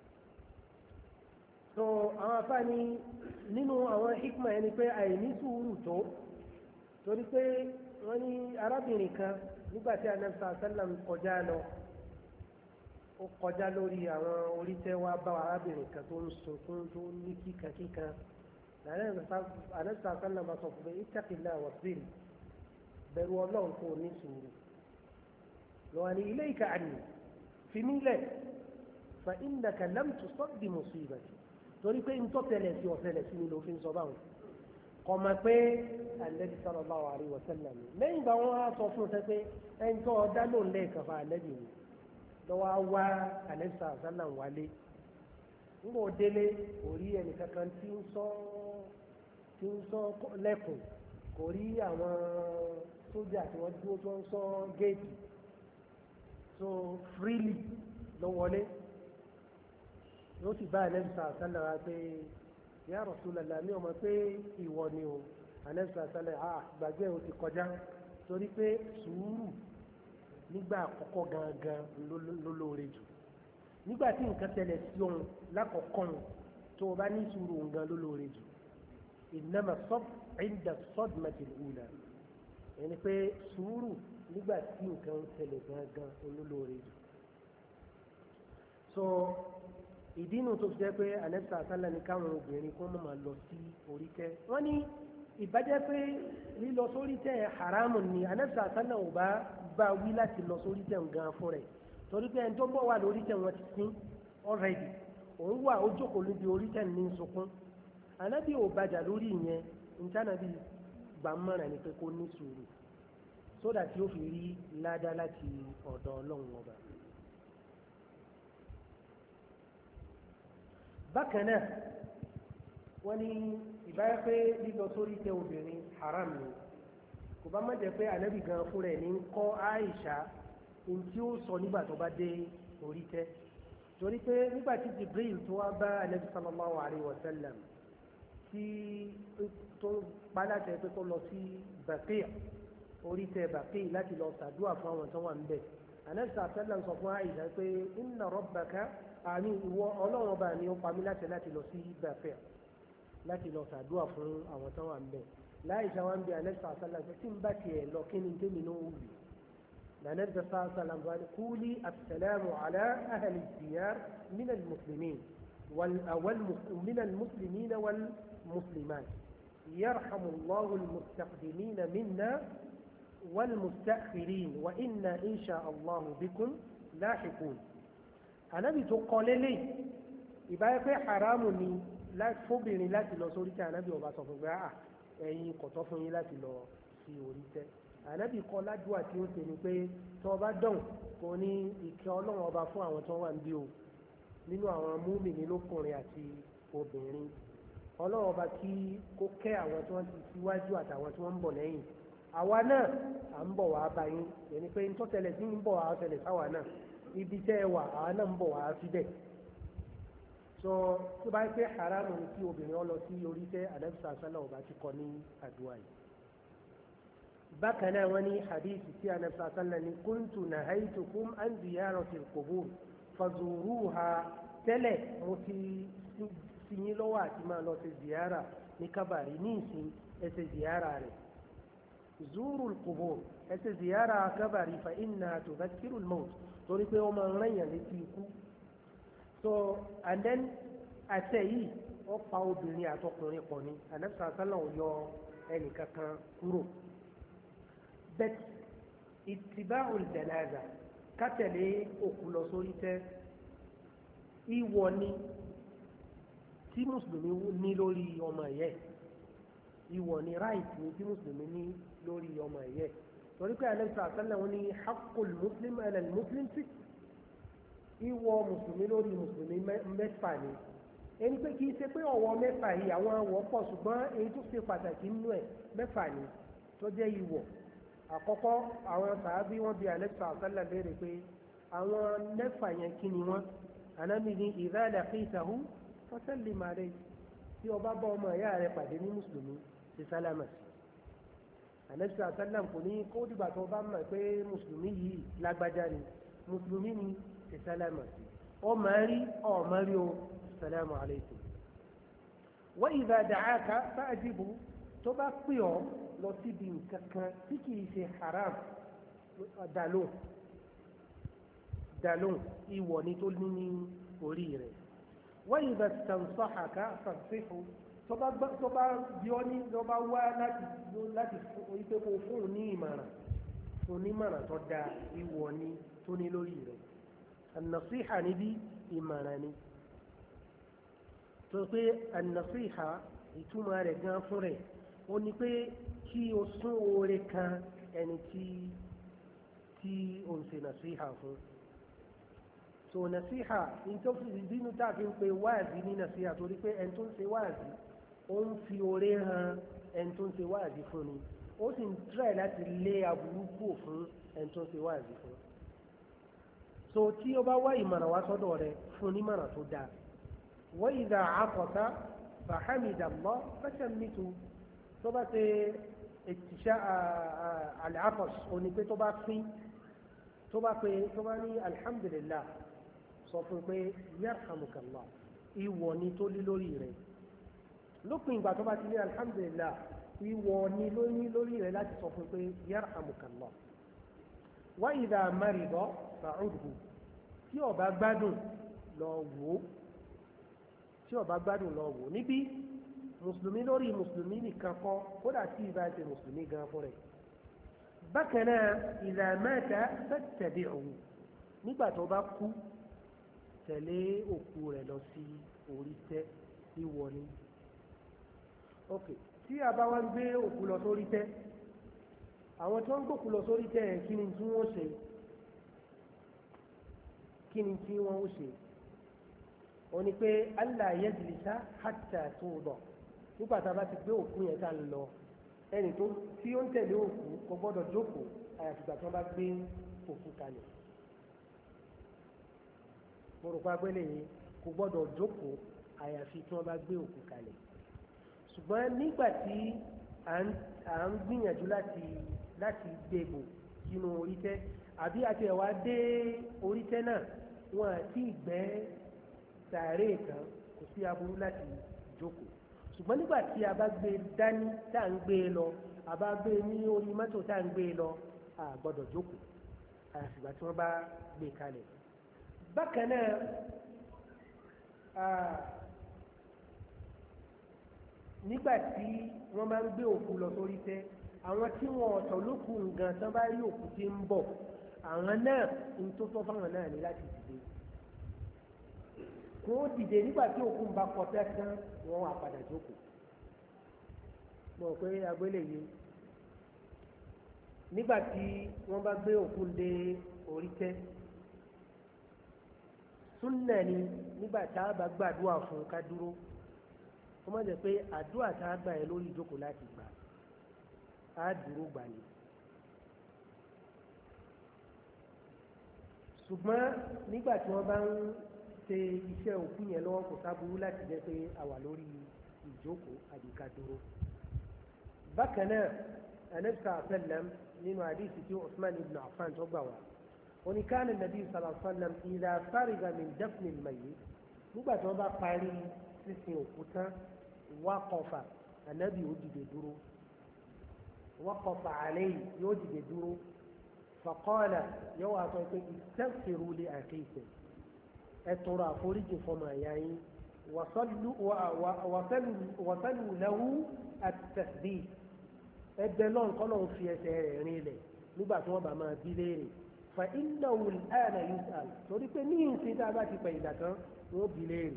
so àwọn afáàní nínú àwọn hikma ẹni pé àìní sùúrù tó torí pé wọ́n ní arábìnrin kan nígbà tí anẹ́sà sálà kọjá lọ ó kọjá lórí àwọn orí tẹ́ wá bá arábìnrin kan tó ń sunkún tó ní kíkankíkan ànẹ́sà sálà máa sọ fún mi ittaqillah wasbir bẹ̀rù ọlọ́run kò ní sùúrù lọ́wọ́ ní ilayka anni fi mí lẹ̀ fa innaka lam tusab bi musibati torí pé ntọ́ tẹ̀lẹ̀ sí ọ̀tẹ̀lẹ̀ sí ni ló fi ń sọ báwọn kọ̀ mọ̀ pé Ànábì sallallahu alaihi wasallam lẹ́yìn ìgbà wọn á sọ fún un pé ẹni tó ọdá ló ń lẹ́ẹ̀kan fa Ànábì ni lọ́wọ́ wá àlẹ́sà sálà wálé nígbà délé kò rí ẹnìkankan tí ń sọ tí ń sọ lẹ́kùn kò rí àwọn sójà tí wọ́n dúró tó ń sọ géètì so freely ló wọlé yóò sì bá àlẹ́sà sálà wá pé ya Rasulullah mi ò mọ̀ pé ìwọ ni o àlẹ́sà sálà ah gbàgbé o ti kọjá torí pé sùúrù nígbà àkọ́kọ́ gangan ló lóore jù nígbà tí nǹkan tẹ̀lẹ̀ sí ohun lákọ̀ọ́kọ́ tó o bá ní sùúrù nǹkan ló lóore jù innama sabr inda sadmati al-ula ẹni pé sùúrù nígbà tí nǹkan tẹ̀lẹ̀ gangan ló lóore jù so ìdínú tó fi jẹ́ pé anẹ́sà sálà ní káwọn obìnrin kó máa lọ sí orí tẹ́ wọ́n ní ìbájẹ́ pé lílọ sórí tẹ́ haramu ni anẹ́sà sálà ò bá bá wí láti lọ sórí tẹ̀ gan fún rẹ̀ torí pé ẹni tó bọ̀ wà lórí tẹ̀ wọ́n ti sín already òun wà ó jókòó níbi orí tẹ̀ ní sunkún ànábì ò bàjà lórí ìyẹn nítànàbí gbà mọ́ra ni pé kó ní sùúrù sódà tí ó fi rí ládá láti ọ̀dọ̀ ọlọ́run ọba. bákan náà wọ́n ní ìbáyé pé lílọ sórí tẹ obìnrin haram ni kò bá má jẹ́ pé ànábì gan fún rẹ̀ ní ń kọ́ Àìṣà ní tí ó sọ nígbà tó bá dé orí tẹ́ torí pé nígbà tí Jibril tó wá bá ànábì sallallahu alayhi wa sallam tí tó paláṣẹ pé kó lọ sí Baqi' orí tẹ Baqi' láti lọ ṣàdúrà fún àwọn tó wà ń bẹ̀ ànábì sallallahu alayhi wa sallam sọ fún Àìṣà pé inna rabbaka àní ìwọ ọlọ́run ọba ni ó pa mí láti láti lọ sí Baqi' láti lọ ṣàdúrà fún àwọn tó wà ń bẹ̀ láìsà wọn bí alẹ́ sàlá sàlá tí n bá tiẹ̀ lọ kí ni tẹ́mi náà wù lànà ìjọ sàlá sàlá wà ní kúlí asalaamu ala ahali diyar mina muslimin wal mina muslimin wal muslimat yarhamu allahu almustaqdimina minna wal mustakhirin wa inna insha allahu bikum lahiqun. anabi tó kọ lélẹ̀ ìbáyé pé haramu ni fóbìnrin láti lọ sórí tí anabi ọba sọ fún gbé ah ẹ̀yin kọ̀tọ́ fún yín láti lọ sí orí tẹ́ ànábì kọ́ ládùúgbà tí ó ṣe ni pé tí wọ́n bá dán kò ní ìkẹ́ ọlọ́run ọba fún àwọn tó wà ń bí o nínú àwọn múmìnì lókùnrin àti obìnrin ọlọ́run ọba kí kó kẹ́ àwọn tí wọ́n ti síwájú àtàwọn tí wọ́n ń bọ̀ lẹ́yìn àwa náà à ń bọ̀ wá bá yín ẹni pé ń tọ́tẹ̀lẹ̀ sí ń bọ̀ wá tẹ̀lẹ̀ sáwà náà ibi tẹ́ ẹ wà àwa náà ń bọ̀ wá síbẹ̀ so tó bá pẹ́ haramu ni kí obìnrin ọ lọ sí orí tẹ́ àdáfíà sálà ọba ti kọ ní àdúrà yìí bákan náà wọ́n ní hadithi tí àdáfíà sálà ní kuntu nahaytukum an ziyarati al-qubur fazuruha tẹ́lẹ̀ mo ti sinyin lọ́wọ́ àti máa lọ sí ziyara ní kábàrí ní ìsìn ẹsẹ̀ ziyara rẹ̀ zuru al-qubur ẹsẹ̀ ziyara kábàrí fa inna tudhakkiru al-maut torí pé wọ́n máa ń rẹ̀yàn létí ikú so and then àtẹ yìí ó pa obìnrin àtọkùnrin pọ̀ ní ànábìsà sálà ò yọ ẹnìkankan kúrò bẹ́ẹ̀ ittiba'ul janaza kátẹ̀lé òkú lọ sórí tẹ́ ìwọ ni tí mùsùlùmí ní lórí ọmọ ẹ̀yẹ ìwọ ni right ni tí mùsùlùmí ní lórí ọmọ ẹ̀yẹ torí pé ànábìsà sálà wọn ní haqqul muslim ala al-muslim sí ìwọ mùsùlùmí lórí mùsùlùmí mẹ́fà ni ẹni pé kìí ṣe pé ọ̀wọ́ mẹ́fà yìí àwọn àwọ̀ pọ̀ ṣùgbọ́n èyí tó ṣe pàtàkì nínú ẹ̀ mẹ́fà ni tó jẹ́ ìwọ̀ àkọ́kọ́ àwọn sàábí wọn bí Ànábì àṣálà léèrè pé àwọn mẹ́fà yẹn kí ni wọ́n Ànábì ní idha laqitahu fasallim alayhi tí o bá bá ọmọ ẹ̀yà rẹ pàdé ní mùsùlùmí ṣe sálámà sí Ànábì àṣálà kò ní kó dìgbà tó bá mọ̀ pé mùsùlùmí yìí lágbájá ni mùsùlùmí ni sálámà sí ọ máa rí ọ máa rí o salamu alaykum wa idha da'aka fa'jibu tó bá pè ọ lọ síbi nǹkan kan tí kìí ṣe haram dàlóhùn dàlóhùn ìwọ ni tó ní ní orí rẹ̀ wa idha istansahaka fansihu tó bá tó bá bí ọ ní tó bá wá láti láti wípé kó fún un ní ìmọ̀ràn onímọ̀ràn tó dáa ìwọ ni tó ní lórí rẹ̀ النصيحة نبي إيماناني tó pé ànàfíhà ìtumọ̀ rẹ̀ gan fún rẹ̀ ó ní pé kí o sún oore kan ẹni tí tí o ń ṣe nàṣíhà fún so nàṣíhà ní tó fi bínú tá a fi ń pe wáàzí ní nàṣíhà torí pé ẹni tó ń ṣe wáàzí ó ń fi oore hàn ẹni tó ń ṣe wáàzí fún ni ó sì ń try láti lé aburú kúrò fún ẹni tó ń ṣe wáàzí fún so tí o bá wá ìmọ̀ràn wá sọ́dọ̀ rẹ̀ fún nímọ̀ràn tó dáa wa idha atasa fahamida Allah fashammitu tó bá ṣe ìtìṣà al-atas òní pé tó bá fín tó bá pé tó bá ní alhamdulillah sọ fún pé yarhamukallah ìwọ ni tó lé lórí rẹ̀ lópin ìgbà tó bá ti ní alhamdulillah ìwọ ni lórí lórí rẹ̀ láti sọ fún pé yarhamukallah wa idha marida fa'udhu tí ó bá gbádùn lọ wò tí ó bá gbádùn lọ wò níbi mùsùlùmí lórí mùsùlùmí nìkan kọ́ kódà tí ìbá ṣe mùsùlùmí gan fún rẹ̀ bákan náà idha mata fattabi'uhu nígbà tó bá kú tẹ̀lé òkú rẹ̀ lọ sí orí tẹ́ ìwọ ni ok tí a bá wá ń gbé òkú lọ sórí tẹ́ àwọn tí wọ́n ń gbòkú lọ sórí tẹ́ kí ni tí wọ́n ṣe kí ni tí wọ́n ó ṣe ó ní pé allah yajlisa hatta tuda nígbà tá a bá ti gbé òkú yẹn ká lọ ẹni tó tí ó ń tẹ̀lé òkú kò gbọ́dọ̀ jókòó àyàfi ìgbà tí wọ́n bá gbé òkú kalẹ̀ mo rò pé agbélé yìí kò gbọ́dọ̀ jókòó àyàfi tí wọ́n bá gbé òkú kalẹ̀ ṣùgbọ́n nígbà tí à ń gbìyànjú láti láti gbèbò sínú orítẹ́ àbí àti ẹ̀wà dé orítẹ́ náà wọn àti ìgbẹ́ sàárè kan kò sí aburú láti jókòó ṣùgbọ́n nígbà tí a bá gbé dání tá à ń gbé lọ a bá gbé ní orí mọ́tò tá à ń gbé lọ a gbọ́dọ̀ jókòó àyàfi ìgbà tí wọ́n bá gbé kalẹ̀ bákan náà nígbà tí wọ́n máa ń gbé òkú lọ sórí tẹ́ àwọn tí wọ́n ọ̀tọ̀ lókù nǹkan tán bá rí òkú tí ń bọ̀ àwọn náà ń tó tọ́ fáwọn náà ní láti dìde kó dìde nígbà tí òkú ń bá kọjá tán wọ́n wà padà jókòó mọ̀ pé agbélé yìí nígbà tí wọ́n bá gbé òkú dé orí tẹ́ súnnà ni nígbà tá a bá gbàdúrà fún ká dúró ó má jẹ́ pé àdúrà tá a gbà yẹn lórí ìjókòó láti gbà á dúró gbà ní. ṣùgbọ́n nígbà tí wọ́n bá ń ṣe iṣẹ́ òkú yẹn lọ́wọ́ kò sábúrú láti jẹ́ pé a wà lórí ìjókòó àbí ká dúró. bákan náà anabisa asalam nínú àdìsí tí Usman ibn Affan tó gbà wá oníkànnì nàbí sallallahu alaihi wasallam ìlà fáriga min dafnil mayyit nígbà tí wọ́n bá parí sísin òkú tán waqafa ànábì ó dìde dúró waqafa alayhi yóò dìde dúró faqala yóò wá sọ pé istaghfiru li akhikum ẹ tọrọ àforíjì fọmọ ẹ̀yà yín wasalu lahu at-tathbit ẹgbẹ́ náà kọ́ lọ́n fi ẹsẹ̀ rẹ̀ rin lẹ̀ nígbà tí wọ́n bá máa bí léèrè fa innahu al-ana yus'al torí pé ní ìsìn tá a bá ti pẹ̀ ìgbà tán wọ́n bí léèrè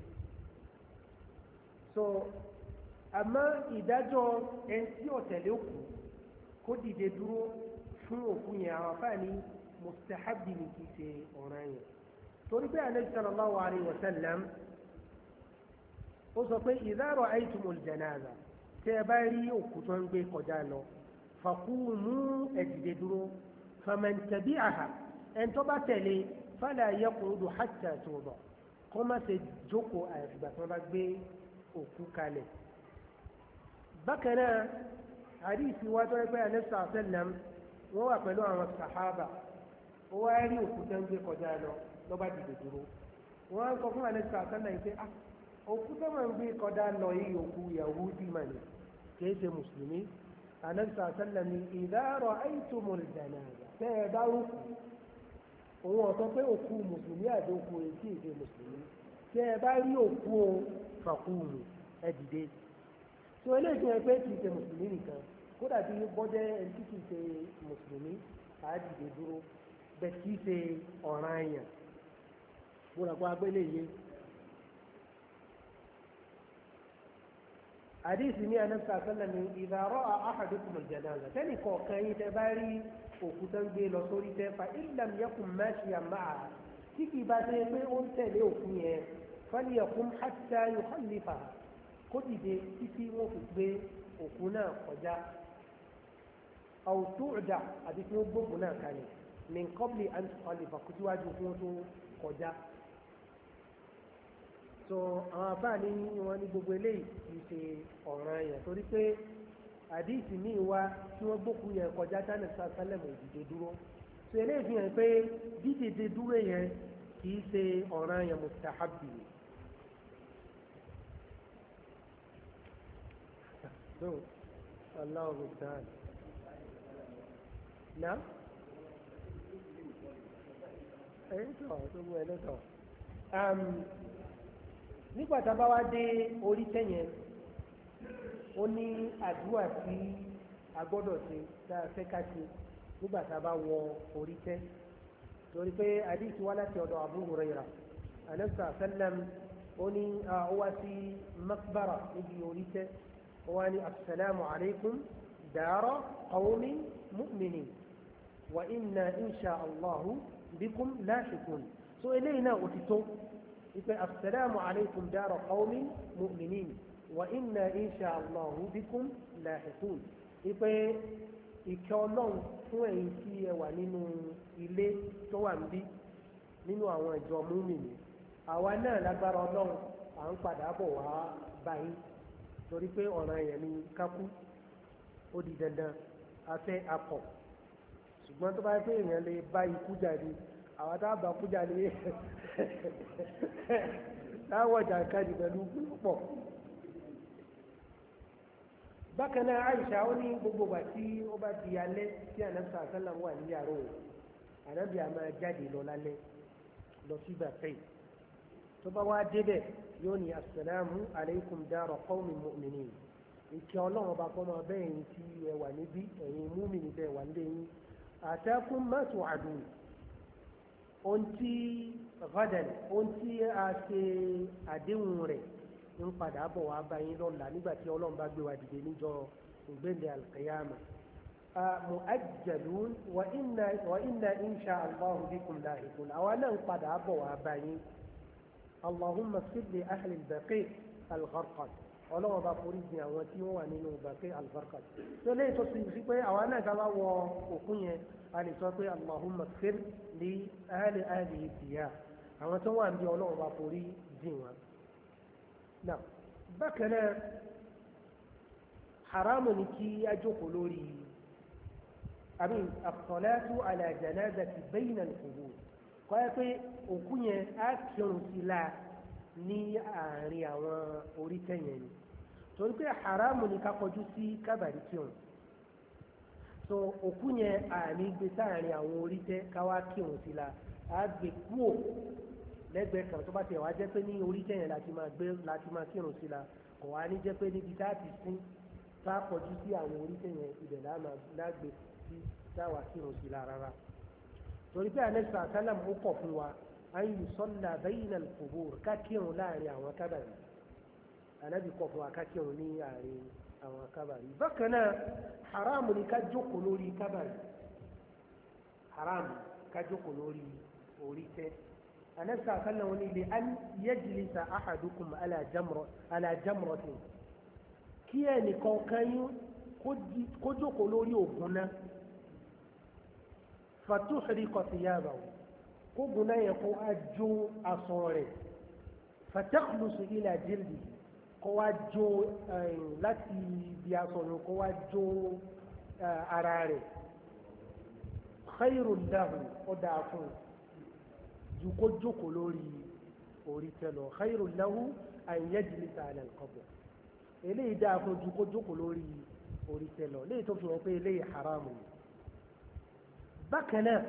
so àmọ́ ìdájọ́ ẹni tí ọ̀tẹ̀lé òkú kó dìde dúró fún òkú yẹn àwọn afáàní mustahabbi ni kì í ṣe ọ̀ràn yẹn torí pé Ànábì sallallahu alayhi wa sallam ó sọ pé idha ra'aytumul janaza tẹ́ ẹ bá rí òkú tó ń gbé kọjá lọ faqumu ẹ dìde dúró faman tabi'aha ẹni tó bá tẹ̀lé fala yaqudu hatta tuda kó má ṣe jókòó àyàfìgbà tó bá gbé òkú kalẹ̀ bákan náà àdìsí wa tó ẹgbẹ́ anẹ́sà sẹ́lẹ̀m wọ́n wà pẹ̀lú àwọn sàhábà ó wá rí òkú tó ń gbé kọjá lọ ló bá dìde dúró wọ́n á sọ fún anẹ́sà sẹ́lẹ̀m pé ah òkú tó máa ń gbé kọjá lọ yìí òkú Yahudi mà ní kìí ṣe mùsùlùmí anẹ́sà sẹ́lẹ̀m ní idha ra'aytumul janaza tẹ́ ẹ bá rúkú òun ọ̀sọ́ pé òkú mùsùlùmí àti òkú èsì èdè mùsùlùmí tẹ́ ẹ bá rí òkú o fàkúùmù ẹ dìde tí wọ́n lè fi hàn pé kìí ṣe mùsùlùmí nìkan kódà bí bọ́jẹ́ ẹni tí kìí ṣe mùsùlùmí á dìde dúró bẹ́ẹ̀ kìí ṣe ọ̀ràn àyàn gbọ́dọ̀ kó agbélé yé. àdìsí ní anamsa sálẹ̀ ní idha ra'a ahadukum al-janaza tẹ́nì kọ̀ọ̀kan yín tẹ́ bá rí òkú tó ń gbé lọ sórí tẹ́ fa illam yakun mashiyan ma'a tí kìí bá ṣe pé ó ń tẹ̀lé òkú yẹn falyaqum hatta yukhallifaha kó dìde títí wọ́n fi gbé òkú náà kọjá aw tu'da àti tí wọ́n gbókù náà kalẹ̀ min qabli an tukhallifa kó síwájú fún tó kọjá. so àwọn afáàní wọn ní gbogbo eléyìí kì í ṣe ọ̀ràn yẹn torí pé àdìsí míì wá tí wọ́n gbókù yẹn kọjá tánà sálẹ̀mù ìdìde dúró so eléyìí fi hàn pé dídìde dúró yẹn kì í ṣe ọ̀ràn yẹn mustahabbi. so Allah ta'ala na ẹ̀yìn tó tó bú ẹlẹ́tọ̀ nígbà tá a bá wá dé orí tẹ́yẹn ó ní àdúrà tí a gbọ́dọ̀ ṣe tá a fẹ́ ká ṣe nígbà tá a bá wọ orí tẹ́ torí pé àdìsí wá láti ọ̀dọ̀ Abu Hurairah anasa sallam ó ní ó wá sí makbara níbi orí tẹ́ wọ́n ní assalamu alaikum دار قوم مؤمنين وإنا إن شاء الله بكم لاحقون so eléyìí náà òtítọ́ ìpè assalamu alaykum dara qawmin mu'minin wa inna insha allahu bikum lahiqun ìpè ìkẹ́ ọlọ́run fún ẹ̀yin tí ẹ wà nínú ilé tó wà níbí nínú àwọn ìjọ múmìnì àwa náà lágbára ọlọ́run à ń padà bọ̀ wá báyìí torí pé ọ̀ràn yẹn ni kákú ó di dandan afẹ́ akọ̀ ṣùgbọ́n tó bá pé èèyàn lè bá ikú jáde àwọn tá a bá kú jáde táwọn jàǹkadì pẹ̀lú púpọ̀. bákan náà Àìṣà ó ní gbogbo wa tí ó bá di alẹ́ tí ànábì àkàlà wà ní yàrá òun ànábì a máa jáde lọ lálẹ́ lọ sí bàtẹ́yì tó bá wá débẹ̀ yóò ní assalamu alaykum dara qawmin mu'minin ìkẹ́ ọlọ́run bá kọ́ máa bẹ́ẹ̀ yín tí ẹ wà níbí ẹ̀yin múmìnì bẹ́ẹ̀ wà nílé yín atakum ma tu'adun ohun tí ghadan ohun tí a ṣe àdéhùn rẹ̀ ń padà bọ̀ wá bá yín lọ́la nígbà tí ọlọ́run bá gbé wa dìde níjọ́ ìgbéǹde alqiyama mu'ajjalun wa inna wa inna insha allahu bikum lahiqun àwa náà ń padà bọ̀ wá bá yín allahumma ighfir li ahli al-baqi' al-gharqad ọlọ́run bá forí jìn àwọn tí wọ́n wà nínú baqi' al-gharqad tó lè tó sí pé àwa náà ká bá wọ òkun yẹn a lè sọ pé allahumma ighfir li ahli hadhihi ad-diyar àwọn tó wà níbi ọlọ́run bá forí jìn wọn. náà bákan náà haramu ni kí a jókòó lórí àbí as-salatu ala janazati bayna al-qubur kọ́ ẹ pé òkú yẹn á kírun sí la ní àárín àwọn orí tẹ̀yẹ̀ ni torí pé haramu ni ká kọjú sí kábàrí kírun so òkú yẹn àní gbé sáàárín àwọn orí tẹ́ káwá kírun sí la á gbé kúò lẹ́gbẹ̀ẹ́ kan tó bá tẹ̀ wá jẹ́ pé ní orí tẹ̀yẹ̀ láti máa gbé láti máa kírun sí la kò wá ní jẹ́ pé níbi tá a ti sín tá a kọjú sí àwọn orí tẹ̀yẹ̀ ibẹ̀ lágbè sí táwa kírun sí la rárá torí pé anẹ́sà sálàm ó kọ̀ fún wa an yusalla bayna al-qubur ká kírun láàrin àwọn kábàrí anábì kọ̀ fún wa ká kírun ní àárín àwọn kábàrí bákan náà haramu ni ká jókòó lórí kábàrí haramu ká jókòó lórí orí tẹ́ anẹ́sà sálàm ní li an yajlisa ahadukum ala jamra ala jamratin kí ẹnìkan kan yín kó jókòó lórí ògùn náà fatuhriqa thiyabahu kógun náà yẹ kó a jó aṣọ rẹ̀ fatakhlusu ila jildihi kó wá jó láti ibi aṣọ rẹ̀ kó wá jó ara rẹ̀ khayrun lahu ó dáa fún ju kó jókòó lórí orí tẹ́lọ̀ khayrun lahu an yajlisa ala al-qabr eléyìí dáa fún ju kó jókòó lórí orí tẹ́lọ̀ léyìí tó fi hàn pé eléyìí haramu ni. bákanáà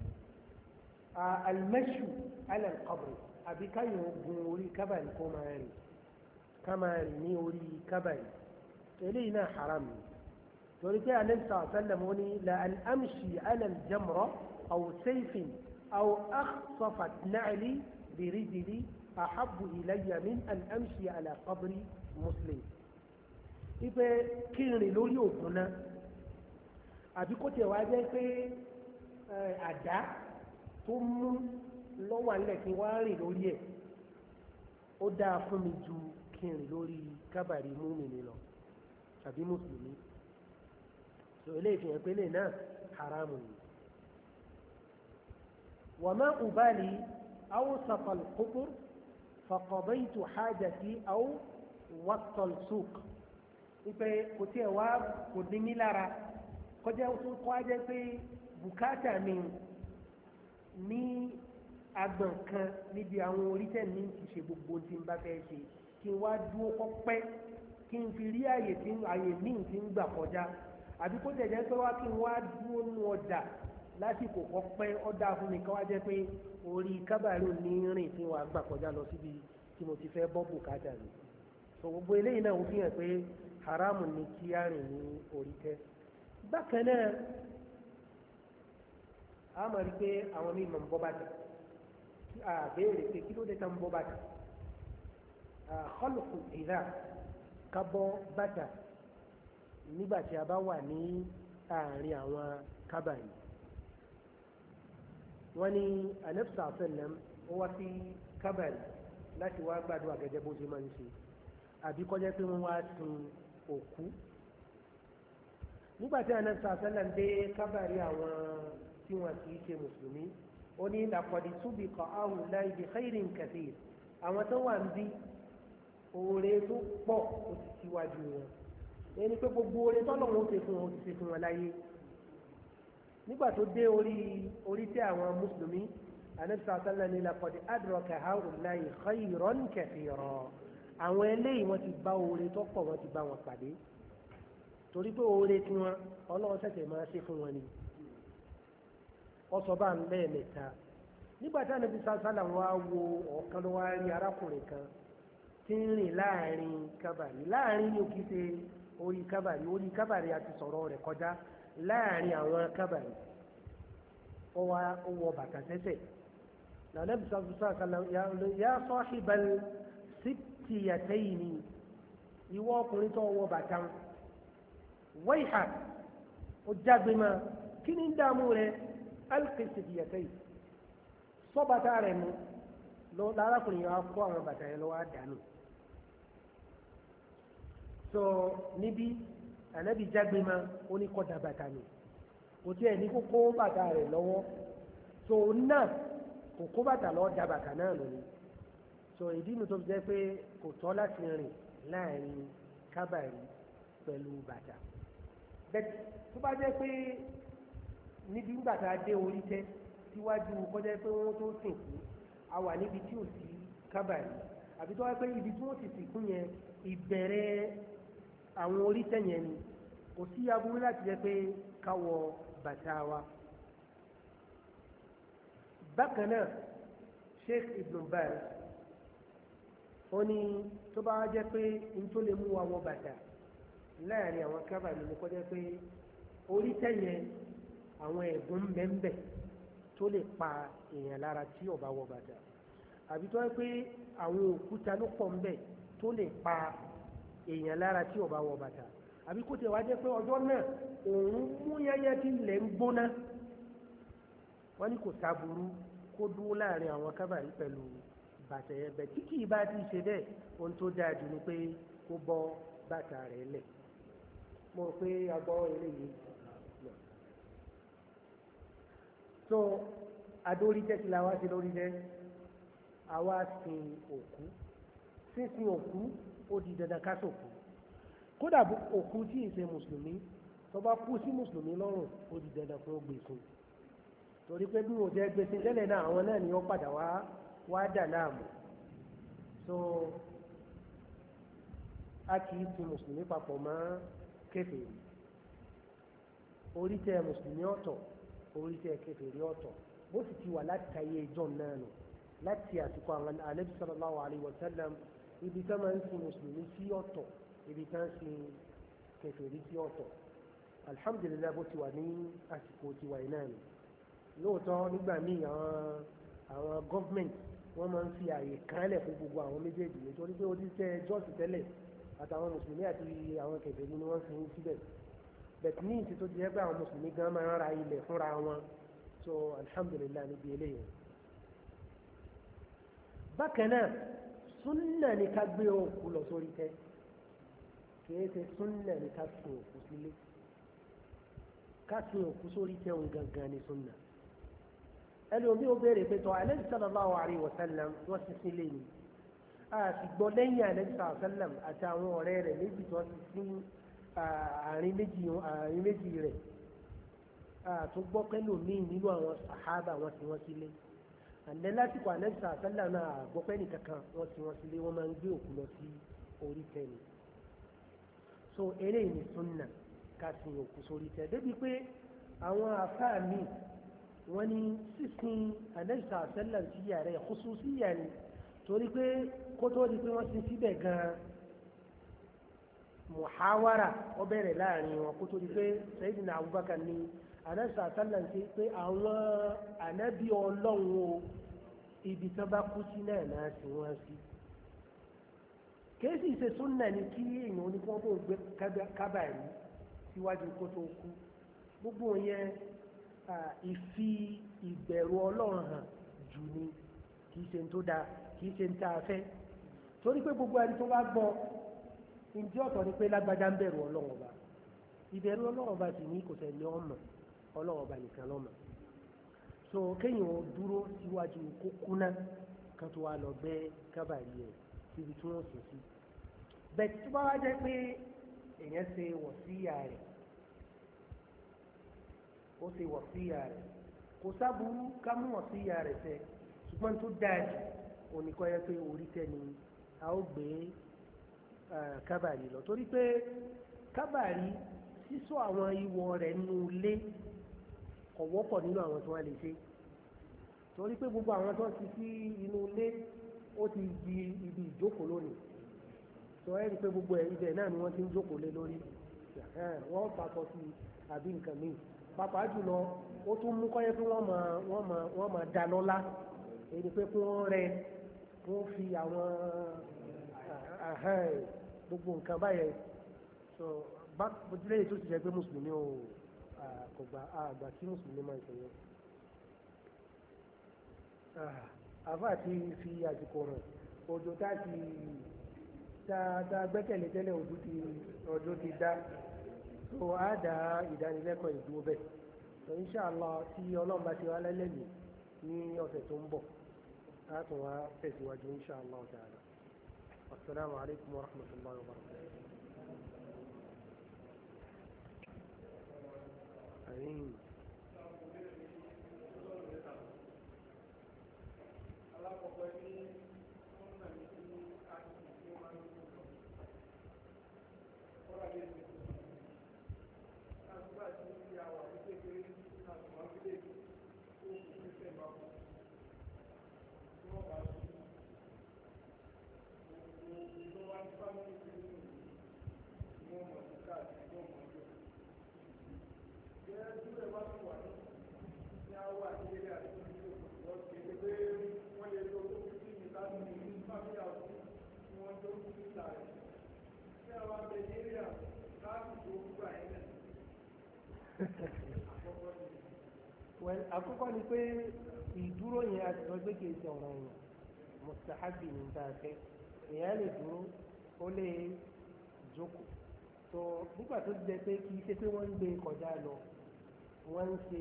almashu ala alqabr àbí káyọ̀ gun orí kábàrí kó máa rìn ká máa rìn ní orí kábàrí eléyìí náà haram ni torí pé alẹ́ sàlá sàlám ó ní la an amshi ala aljamra aw sayfin aw akhsafat na'li birijli ahabbu ilayya min an amshi ala qabri muslim ipe kí n rìn lórí òkun náà àbí kó tẹ̀ wá jẹ́ pé àdá tó mú lọ́wọ́ alẹ́ kí wá rìn lórí ẹ̀ ó dáa fún mi ju kí n rìn lórí kábàrí mùmínì lọ tàbí mùsùlùmí so eléyìí fi hàn pé lè náà haramu ni. wa ma ubali awsat al-qubur faqadaytu hajati aw wasta al-suq ipe kò tí ẹ̀ wá kò ní mí lára kọjá tó kọ́ ajẹ́ pé bùkátà mi ní agbọ̀n kan níbi àwọn orítẹ̀ ní ti ṣe gbogbo tí n bá fẹ́ ṣe kí n wá dúró kọ́ pẹ́ kí n fi rí àyè tí àyè míì tí ń gbà kọjá àbí kó jẹ́jẹ́ pé wá kí n wá dúró nú ọjà lásìkò kọ́ pẹ́ ọ̀dà fún mi ká wá jẹ́ pé orí kábàárì ní rìn tí wàá gbà kọjá lọ síbi tí mo ti fẹ́ bọ́ bùkátà mi so gbogbo eléyìí náà ó fi hàn pé haramu ni kí á rìn ní orí tẹ́ bákan náà a máa rí pé àwọn míì máa ń bọ́ bàtà a béèrè pé kí ló dé tá ń bọ́ bàtà khalqu ìdá ká bọ́ bàtà nígbà tí a bá wà ní àárín àwọn kábàrí. wọ́n ní anabisa sallam ó wá sí kábàrí láti wá gbàdúrà gẹ́gẹ́ bó ṣe máa ń ṣe àbí kọjá pé wọ́n wá sin òkú. nígbà tí anabisa sallam dé kábàrí àwọn tí wọ́n kì í ṣe mùsùlùmí ó ní làkọ̀dí túbí kọ́ áhùn láì bí khairin kathir àwọn tó wà ń bí oore tó pọ̀ ó ti síwájú wọn ẹni pé gbogbo oore tọ́lọ́run ó ṣe fún wọn ó ti ṣe fún wọn láyé. nígbà tó dé orí orí tí àwọn mùsùlùmí anabisa sallam ní làkọ̀dí adraka haula'i khairan kathira àwọn eléyìí wọ́n ti bá oore tó pọ̀ wọ́n ti bá wọn pàdé torí pé oore tí wọn ọlọ́run ṣẹ̀ṣẹ̀ máa ṣe fún wọn ni ọsọ bá ń lẹ́ẹ̀mẹ́ta. nígbà tí anabi sàlá wá wo ọ̀kan ló wá rí arákùnrin kan tí ń rìn láàrin kábàrí láàrin ní òkè ṣe orí kábàrí orí kábàrí àti sọ̀rọ̀ rẹ̀ kọjá láàrin àwọn kábàrí ó wá ó wọ bàtà sẹ́sẹ̀ anabi sàlá yá sahibal sittiyatayni ìwọ ọkùnrin tó wọ bàtà wáyà ó jágbe máa kí ni ń dààmú rẹ̀ alkisifiyatay sọ bàtà rẹ̀ mu lọ lárakùnrin yà kó àwọn bàtà yẹn lọ́wọ́ àdánù. so níbi ànábì jágbe ma ó ní kọ́ da bàtà nù kò tí ẹ̀ ní kó kó bàtà rẹ̀ lọ́wọ́ so náà kò kó bàtà lọ́wọ́ da bàtà náà lónìí. so ìdí nu tó fi jẹ́ pé kò tọ́ láti rìn láàrin kábàrí pẹ̀lú bàtà bẹ́ẹ̀ tó bá jẹ́ pé níbi ńgbà tá a dé orí tẹ́ síwájú kọjá pé wọ́n tó sìnkú a wà níbi tí ò sí kábàrí àbí tó wá pé ibi tí wọ́n ti sìnkú yẹn ìbẹ̀rẹ̀ àwọn orí tẹ́ yẹn ni kò sí aburú láti jẹ́ pé káwọ bàtà wa. bákan náà Sheikh Ibn Baz ó ní tó bá jẹ́ pé n tó lè mú wa wọ bàtà láàrin àwọn kábàrí ni kọjá pé orí tẹ́ yẹn àwọn ẹ̀gún bẹ́ẹ̀ tó lè pa èèyàn lára tí ó bá wọ bàtà àbí tó yẹ pé àwọn òkúta ló pọ̀ ńbẹ̀ tó lè pa èèyàn lára tí ó bá wọ bàtà àbí kó tẹ̀ wá jẹ́ pé ọjọ́ náà òun mú yányá tí ilẹ̀ ń gbóná wọ́n ní kò sáburú kó dúró láàrin àwọn kábàrí pẹ̀lú bàtà yẹn bẹ́ẹ̀ tí kì í bá ti ṣe bẹ́ẹ̀ ohun tó dáa jù ni pé kó bọ́ bàtà rẹ̀ lẹ̀ mo rò pé a gbọ́ eléyìí. so adórí tẹ́ ti la wá sí lórí tẹ́ àwa sin òkú sísin òkú ó di dandan ká sòkú kódà òkú tí ì ṣe mùsùlùmí tó bá kú sí mùsùlùmí lọ́rùn ó di dandan fún gbèsè torí pé bí wọ́n jẹ́ gbèsè tẹ́lẹ̀ náà àwọn náà ni wọ́n padà wá wá dà láàmú so a kì í sin mùsùlùmí papọ̀ mọ́ kèfèrí orí tẹ́ mùsùlùmí ọ̀tọ̀ orí tẹ́ kèfèrí ọ̀tọ̀ bó sì ti wà láti ayé ìjọ náà nù láti àsìkò àwọn Ànábì sallallahu alaihi wa sallam ibi tí wọ́n máa ń sin mùsùlùmí sí ọ̀tọ̀ ibi tí wọ́n ń sin kèfèrí sí ọ̀tọ̀ alhamdulillah bó ti wà ní àsìkò tiwa iná nù lóòótọ́ nígbà míì àwọn àwọn gọ́fìmẹ̀ntì wọ́n máa ń fi àyè kánlẹ̀ fún gbogbo àwọn méjèèjì nítorí pé oníṣẹ́ jọ́ọ̀sì tẹ́lẹ̀ àtàwọn mùsùlùmí àti àwọn kèfèrí ni wọ́n fi ń síbẹ̀ bẹ̀tì ní ìtì tó ti yẹ pé àwọn mùsùlùmí gan máa ń ra ilẹ̀ fúnra wọn so alhamdulillah níbi eléyìí. bákan náà súnnà ní ká gbé òkú lọ sórí tẹ́ kìí ṣe súnnà ní ká sin òkú sílé ká sin òkú sórí tẹ́ òun gangan ní súnnà. ẹlòmí ó béèrè pé tọ́ Ànábì sallallahu alaihi wa sallam wọ́n ti sílé ni a sì gbọ́ lẹ́yìn Ànábì sallallahu alaihi wa sallam àti àwọn ọ̀rẹ́ rẹ̀ méjì tó ti sin àárín méjì àárín méjì rẹ̀ àtún gbọ́ pẹ́lú míì nínú àwọn sàhábà wọn tí wọ́n sílé àndẹ́ lásìkò Ànábì sallallahu alaihi wa sallam náà gbọ́ pẹ́ nìkankan wọ́n tí wọ́n sílé wọ́n máa ń gbé òkú lọ sí orí tẹ́ ni so eléyìí ni súnnà ká sin òkú sórí tẹ́ débi pé àwọn àfáà míì wọ́n ní sísin Ànábì sallallahu alaihi wa sallam sí yàrá ẹ̀ khususiyya ni torí pé kótó di pé wọ́n sin síbẹ̀ gan-an muhawara ó bẹ̀rẹ̀ láàrin wọn kótó di pé Sayyidina Abubakar ní Ànábì sallallahu alaihi wa sallam sí pé àwọn ànábì ọlọ́run o ibi tán bá kú sí náà náà sí wọ́n sí kéèsì ṣe súnnà ni kí èèyàn oníkọ́ bó gbé kábàárí síwájú kó tó kú gbogbo yẹn ìfi ìbẹ̀rù ọlọ́run hàn jù ni kì í ṣe tó dáa kì í ṣe ń tá a fẹ́ torí pé gbogbo ẹni tó bá gbọ́ ǹjẹ́ ọ̀tọ̀ ni pé lágbájá ń bẹ̀rù ọlọ́run ọba ìbẹ̀rù ọlọ́run ọba sì ní kò tẹ̀lé ọmọ ọlọ́run ọba nìkan lọ́mọ so kéèyàn ó dúró síwájú kó kúná kan tó wá lọ gbẹ́ kábàárì ẹ̀ síbi tí wọ́n sùn sí bẹ́ẹ̀ tó bá wá jẹ́ pé èèyàn ṣe wọ̀síyà rẹ̀ ó ṣe wọ̀síyà rẹ̀ kò sábúrú ká mú wọ̀síyà rẹ̀ ṣẹ ṣùgbọ́n tó dáa jù oníkọ́ yẹ pé orí tẹ́ni a ó gbé kábàárì lọ torí pé kábàárì sísọ àwọn ìwọ rẹ̀ nínú ilé kò wọ́pọ̀ nínú àwọn tí wọ́n lè ṣe torí pé gbogbo àwọn tó ti sí inú ilé ó ti di ibi ìjókòó lónìí tó ẹ́ rí pé gbogbo ẹ̀ ibẹ̀ náà ni wọ́n ti ń jókòó lé lórí wọ́n pàtó sí àbí nǹkan míì pàápàá jùlọ ó tún mú kọ́yẹ́ pé wọ́n máa wọ́n máa wọ́n máa dá lọ́lá èyí pé kí wọ́n rẹ wọ́n fi àwọn gbogbo nǹkan báyẹn so bá bójúlẹ̀ yìí tó ti jẹ́ pé mùsùlùmí ò kò gbà àgbà tí mùsùlùmí máa ń sọ yẹn àfáà ti fi àsìkò rẹ̀ òjò tá ti tá gbẹ́kẹ̀lé tẹ́lẹ̀ òjò ti dá so á dá ìdánilẹ́kọ̀ọ́ ìdúró bẹ́ẹ̀ so inṣàlá tí ọlọ́run bá ti wá lẹ́lẹ́mì ní ọ̀sẹ̀ tó ń bọ̀ á tún wá tẹ̀síwájú inṣàlá ta'ala. Assalamu alaikum wa rahmatullahi wa barakatuh. Àmín. Well, àkọ́kọ́ ni pé ìdúró yẹn àti ọgbẹ́ kìí ṣe ọ̀ràn yẹn mustahabi ní ta fẹ́ èèyàn lè dúró ó lè jókòó so nígbà tó jẹ pé kì í ṣe pé wọ́n ń gbé kọjá lọ wọ́n ń ṣe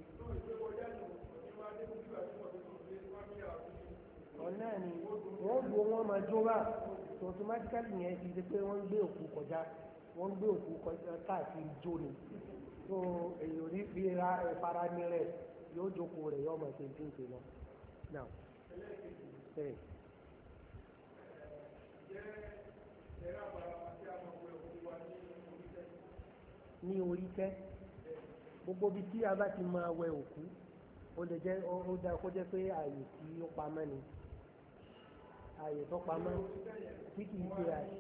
ọ̀nà ni wọ́n lu wọn máa jó wá so automatically yẹn ti ṣe pé wọ́n ń gbé òkú kọjá wọ́n ń gbé òkú kọjá káàkiri jó ni so èyí ò ní fi ra ìfara ní rẹ̀ yóò jókòó rẹ̀ yóò máa ṣe tí ń ṣe lọ. Now, hey. Ní orí tẹ́ gbogbo bí tí a bá ti máa wẹ òkú ó lè jẹ́ ó dá kó jẹ́ pé ààyè tí ó pamọ́ ni ààyè tó pamọ́ tí kì í ṣe ààyè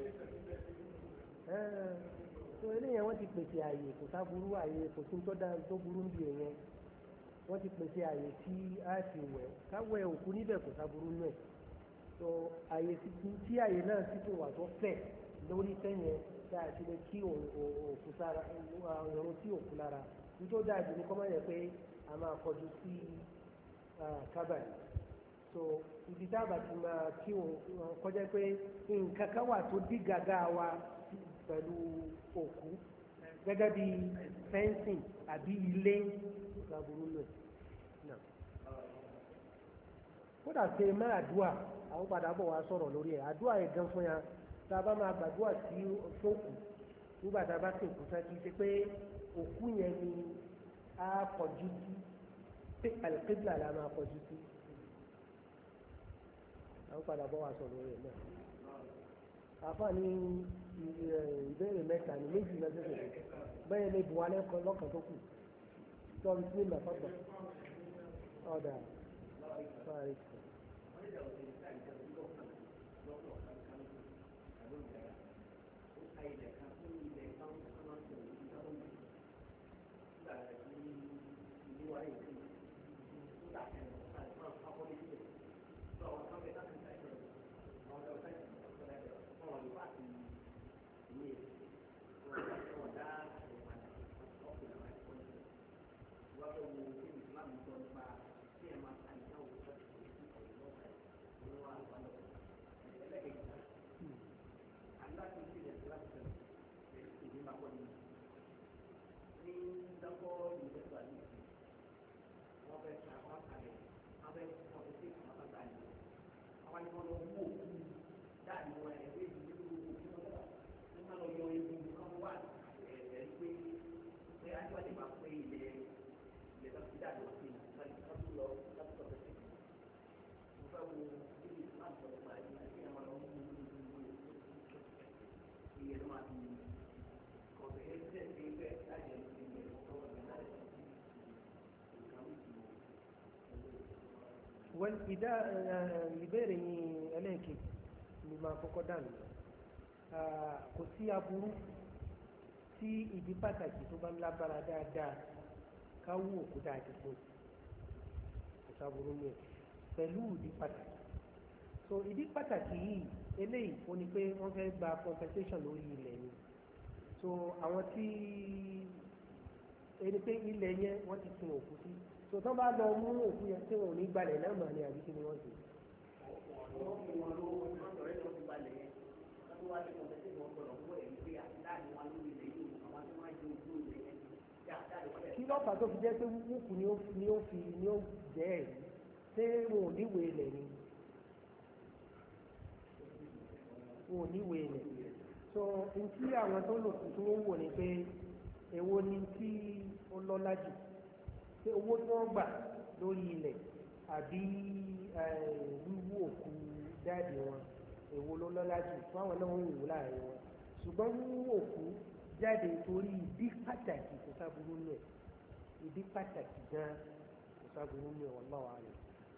so eléyẹn wọ́n ti pèsè ààyè kò sáburú ààyè kò sí tó dáa tó burú níbi èèyàn wọ́n ti pèsè ààyè tí a ti wẹ̀ káwẹ̀ òkú níbẹ̀ kò sáburú nù ẹ̀ so ààyè tí ààyè náà sì tún wà tó fẹ̀ lórí sẹ́yìn tí a ti lè kí òkú sára ìrún tí òkú lára nítorí dáa jù ní kọ́mọ́ yẹ pé a máa kọjú sí kábàárì so ibi tábà ti máa kí kọjá pé nǹkan kan wà tó dí gàgà wa pẹ̀lú òkú gẹ́gẹ́ bí fẹ́ǹsìn àbí ilé ìgbàgbọ́rú náà. kódà ṣe máa àdúà àwọn padà bọ̀ wá sọ̀rọ̀ lórí ẹ̀ àdúà yẹn gan fún ya tá a bá máa gbàdúà sí fóòkù nígbà tá a bá sìnkú tán kì í ṣe pé òkú yẹn ni a kọjú sí pé àlùkébìlà la máa kọjú sí àwọn padà bọ̀ wá sọ̀rọ̀ lórí ẹ̀ náà. àfààní ìbéèrè mẹ́ta ní méjì náà ṣẹ̀ṣẹ̀ bẹ́ẹ̀ lè bù wá lẹ́kọ̀ọ́ lọ́kàn tó kù sọ́ọ́rí sí ìlà fọ́gbà ọ̀dà sọ́ọ́rí. Thank you. wọ́n ìdá ìbéèrè yín ẹlẹ́ẹ̀kejì ni máa kọ́kọ́ dànù kò sí aburú tí ìdí pàtàkì tó bá ń lágbára dáadáa ká wú òkúta àti fún kò sáburú ní ẹ̀ pẹ̀lú ìdí pàtàkì so ìdí pàtàkì yìí eléyìí ó ní pé wọ́n fẹ́ gba compensation lórí ilẹ̀ ni so àwọn tí ẹni pé ilẹ̀ yẹn wọ́n ti sin òkú sí so tán bá lọ mú òkú yẹn tí wọn ò ní gbalẹ̀ náà mà ní àbí kí ni wọ́n ti. kí lọ́pàá tó fi jẹ́ pé wúkú ni ó fi ni ó jẹ́ ẹ̀rí ṣé wọn ò níwèé ilẹ̀ ni wọn ò níwèé ilẹ̀ so n tí àwọn tó lò tuntun ó wò ni pé èwo ni tí ó lọ́lá jù pé owó tí wọ́n gbà lórí ilẹ̀ àbí wíwú òkú dáàdì wọn èwo ló lọ́lá jù fáwọn náà ń wò láàrin wọn ṣùgbọ́n wíwú òkú jáde torí ìdí pàtàkì kò sábúrú nù ẹ̀ ìdí pàtàkì gan kò sábúrú nù ẹ̀ wallahu alim.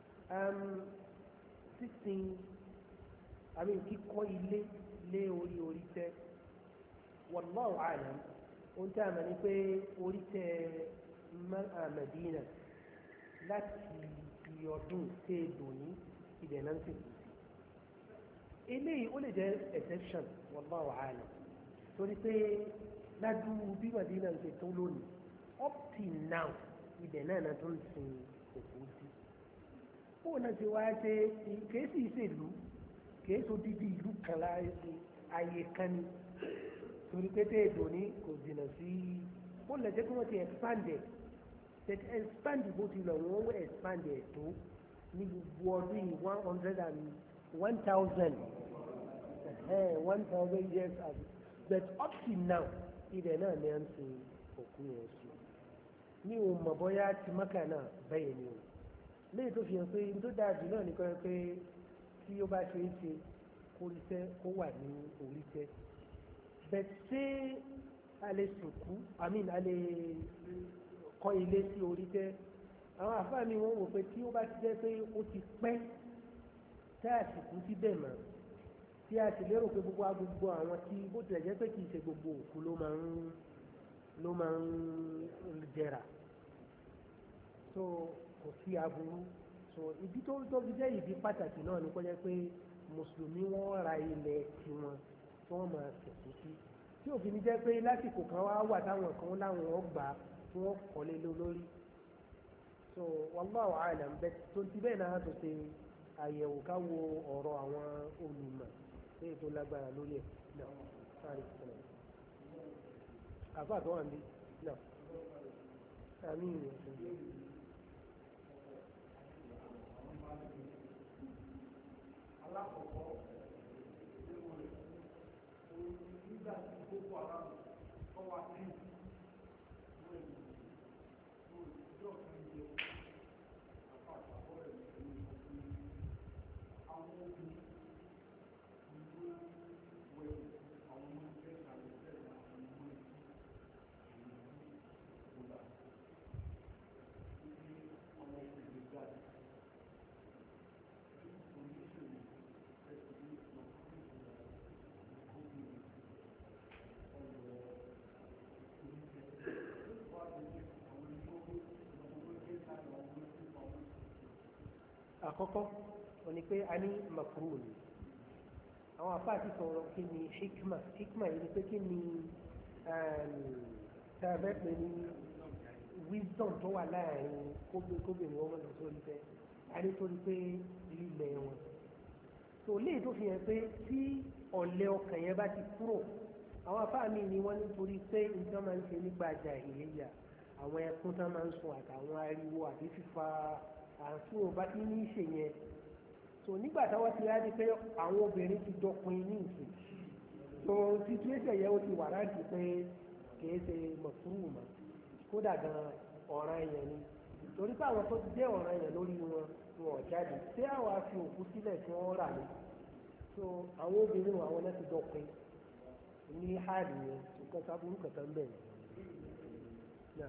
sísìn àmì kíkọ́ ilé lé orí orí tẹ́ wallahu alim ohun tí a mọ̀ ní pé orí tẹ́ Madina láti iye ọdún tí èdò ní ilẹ̀ náà sì kù sí. eléyìí ó lè jẹ́ exception wallahu a'lam torí pé ládùúgbò bí Madina ń ṣe tó lónìí up till now ilẹ̀ náà náà tó ń sin òkú sí. bóun náà ti wá ṣe kìí sì ṣèlú kìí so dídí ìlú kan láàyè kan ni torí pé tí èdò ní kò jìnnà sí ó lè jẹ́ kí wọ́n ti expand it that expand bó ti lọ wọ́n wọ́n expand ẹ̀ tó ní gbogbo ọdún yìí one hundred and one thousand one thousand years ago but up till now ibẹ̀ náà ní à ń sin òkú yẹn sí ní o mọ̀ bóyá ti Mákà náà bẹ́ẹ̀ ni o léyìí tó fi hàn pé tó dáa jù náà nìkan pé tí ó bá ṣe é ṣe kó rí tẹ́ kó wà ní orí tẹ́ but ṣé a lè sìnkú I mean a lè kọ́ ilé sí orí tẹ́ àwọn àfáà mi wọ́n wò pé tí ó bá ti jẹ́ pé ó ti pẹ́ tá a sì kú síbẹ̀ mọ́ tí a sì lérò pé gbogbo agbègbè àwọn tí bó tilẹ̀ jẹ́ pé kì í ṣe gbogbo òkú ló máa ń ló máa ń jẹrà so kò sí aburú so ìdí tó tó fi jẹ́ ìdí pàtàkì náà ni kó jẹ́ pé mùsùlùmí wọ́n ra ilẹ̀ tiwọn tí wọ́n máa sẹ̀kú sí tí òfin jẹ́ pé lásìkò kan wá wà táwọn kan láwọn ọgbà tí wọ́n kọ́lé lórí so wallahu a'lam bẹ́ẹ̀ tó ti bẹ́ẹ̀ náà tó ṣe àyẹ̀wò ká wo ọ̀rọ̀ àwọn olùmọ̀ léyìí tó lágbára lórí ẹ̀ náà sáré sílẹ̀ àbá tó wà ní náà àmì ìrìn alákọ̀ọ́kọ́ nínú rẹ̀ òun ni nígbà tí gbogbo ara ọwọ́ àti ìwé ìlú ìjọ kan jẹ àpapọ̀ àbọ̀rẹ̀ ìlú ìlú àwọn obìnrin ìlú wẹ̀ àwọn ọmọ ẹgbẹ́ àlẹ́fẹ́ àwọn ọmọ ìlú ìgbòlá ní ọmọ ìlú jáde. àkọ́kọ́ òní pé a ní makruh ni àwọn afá ti sọ̀rọ̀ kí ni hikma hikma yìí ni pé kí ni tàbẹ́ pé ní wisdom tó wà láàrin kóbìnrin wọn lọ sórí fẹ́ àní torí pé lílẹ̀ wọn tó léè tó fi hàn pé tí ọ̀lẹ ọkàn yẹn bá ti kúrò àwọn afáàmì ni wọ́n nítorí pé nǹkan máa ń ṣe nígbà jàhílíyà àwọn ẹkún tán máa ń sun àtàwọn ariwo àti fífa àti wọn bá ti ní í ṣe yẹn so nígbà táwọn ti rádi pé àwọn obìnrin ti dọkun ní ìsìn so situation yẹn ó ti wà láti pé kìí ṣe mọ̀kúrú mọ́ kódà gan ọ̀ràn yẹn ni torí pé àwọn tó ti jẹ́ ọ̀ràn yẹn lórí wọn wọn ò jáde ṣé àwọn afi òkú sílẹ̀ tí wọ́n rà ní so àwọn obìnrin wọn àwọn náà ti dọkun ní hàlì yẹn nǹkan sábúrú kẹta ń bẹ̀ yẹn.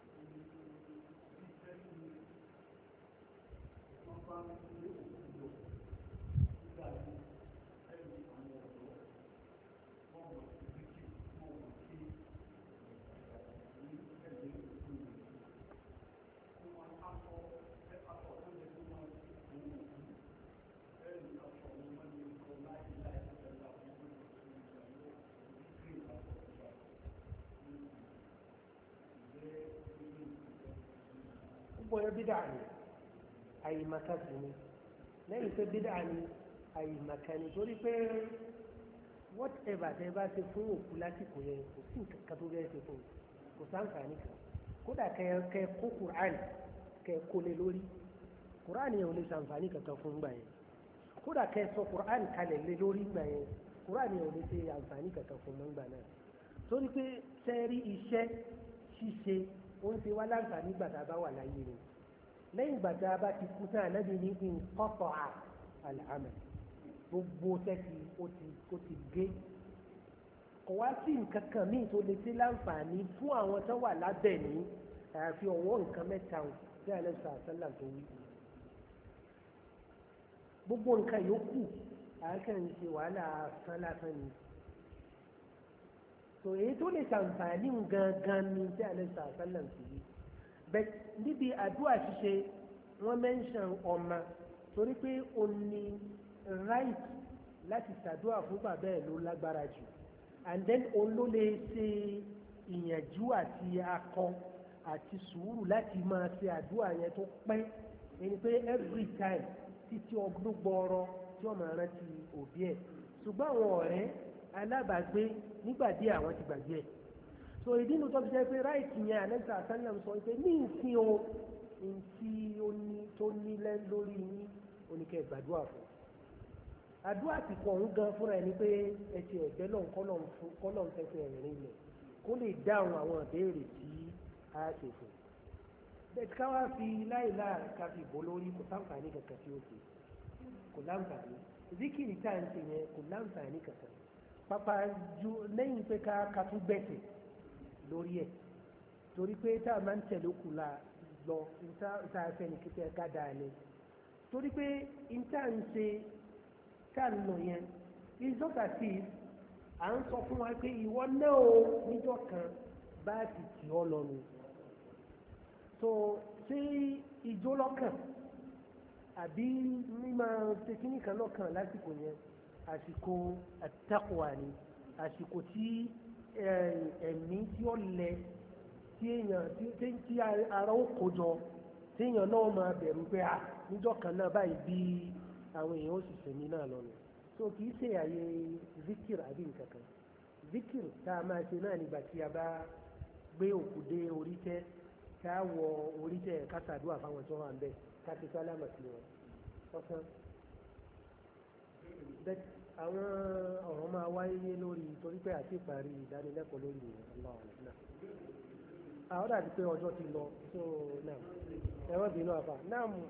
bóyá bídà ni àyèmàkà sí ni lẹ́yìn pé bídà ni àyèmàkà ni torí pé whatever tẹ bá ṣe fún òkú lásìkò yẹn kò sí nǹkan kan tó bẹ́ẹ̀ ṣe fún kò sáǹfààní kan kódà kẹ kó Qur'an kẹ kó lé lórí Qur'an yẹn ò lè ṣàǹfààní kankan fún gbà yẹn kódà kẹ sọ Qur'an kalẹ̀ lé lórí gbà yẹn Qur'an yẹn ò lè ṣe àǹfààní kankan fún mọ́ gbà náà torí pé sẹ́ẹ̀rí iṣẹ́ ṣíṣe ó ń ṣe wá láǹfààní gbàtà bá wà láyé ni lẹ́yìn gbàtà bá ti kú tán ànábì ní inqata'a al-amal gbogbo tẹ́tí ó ti ó ti gé kò wá sí nǹkan kan míì tó lè ṣe láǹfààní fún àwọn tó wà lábẹ́ ní àyàfi ọ̀wọ́ nǹkan mẹ́ta tí àlẹ́sà àṣálà tó wí gbogbo nǹkan yòókù àákẹ́rin ṣe wàhálà sán lásán ni so èyí tó lè ṣàǹfààní gangan ni tí àlẹ́sà àṣálà tó wí bẹ́ẹ̀ níbi àdúrà ṣíṣe wọ́n mẹ́ńṣàn ọmọ torí pé ó ní right láti ṣàdúrà fún bàbá ẹ̀ ló lágbára jù and then òun ló lè ṣe ìyànjú àti akọ àti sùúrù láti máa ṣe àdúrà yẹn tó pẹ́ ẹni pé every time títí ọdún gbọọrọ tí wọ́n máa rántí òbí ẹ̀ ṣùgbọ́n àwọn ọ̀rẹ́ alábàágbé nígbà díẹ̀ àwọn ti gbàgbé ẹ̀ so ìdí inú tó fi jẹ́ pé right yẹn àlẹ́sà àtàlẹ́ sọ pé ní ìsìn o ntí tó nílẹ̀ lórí yín oníkẹ́ gbàdúrà fún àdúrà ti pọ̀ ń gan fúnra ẹni pé ẹtì ẹ̀gbẹ́ náà kọ́lọ̀ ń fẹsẹ̀ rìn ilẹ̀ kó lè dáhùn àwọn ìbéèrè tí a ṣe fún bẹ́ẹ̀ ká wá fi láìlá ká fi bò lórí kò sáǹfààní kankan tí ó ṣe kò láǹfààní zikiri tá à ń ṣe yẹn kò láǹfààní kankan pápá ju lẹ́yìn pé ká ká tún gbẹ̀sẹ̀ lórí ẹ̀ torí pé tá a máa ń tẹ̀lé òkú la lọ níta tá a fẹ́ ní kíkẹ́ ká dáa lé torí pé níta ń ṣe ká ń lọ yẹn ìjọba sí à ń sọ fún wa pé ìwọ náà o níjọ́ kan bá ti tì ọ́ lọ́nu so ṣé ìjó lọ́kàn àbí mímọ tẹkíní kan lọ́kàn lásìkò yẹn àsìkò àtàkùwà ni àsìkò tí ẹ̀mí tí ó lẹ tí èèyàn tí ara ó kójọ tí èèyàn náà máa bẹ̀rù pé à níjọ́ kan náà báyìí bí àwọn èèyàn ó sì sẹ̀mí náà lọ́nà so kì í ṣe àyè zikir àbí nǹkan kan zikir tá a máa ṣe náà nígbà tí a bá gbé òkú dé orí tẹ́ ká wọ orí tẹ́ ká ṣàdúrà fáwọn tó wà ń bẹ̀ ká ti sálámà sí wọn ọ̀sán bẹ́ẹ̀ àwọn ọ̀rọ̀ máa wáyé lórí torí pé àti ìparí ìdánilẹ́kọ̀ọ́ lórí ọlọ́run náà àwọn dàbí pé ọjọ́ ti lọ so náà ẹ̀rọ bínú àfà náà mú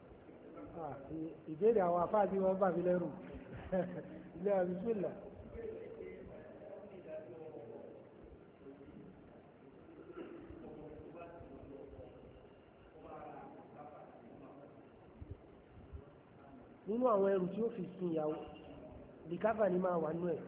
ìbéèrè àwọn àfáà tí wọ́n bà mí lẹ́rù ilé àbísílà. nínú àwọn ẹrù tí ó fi sin ìyàwó lìkáfà ni máa wà nú ẹ̀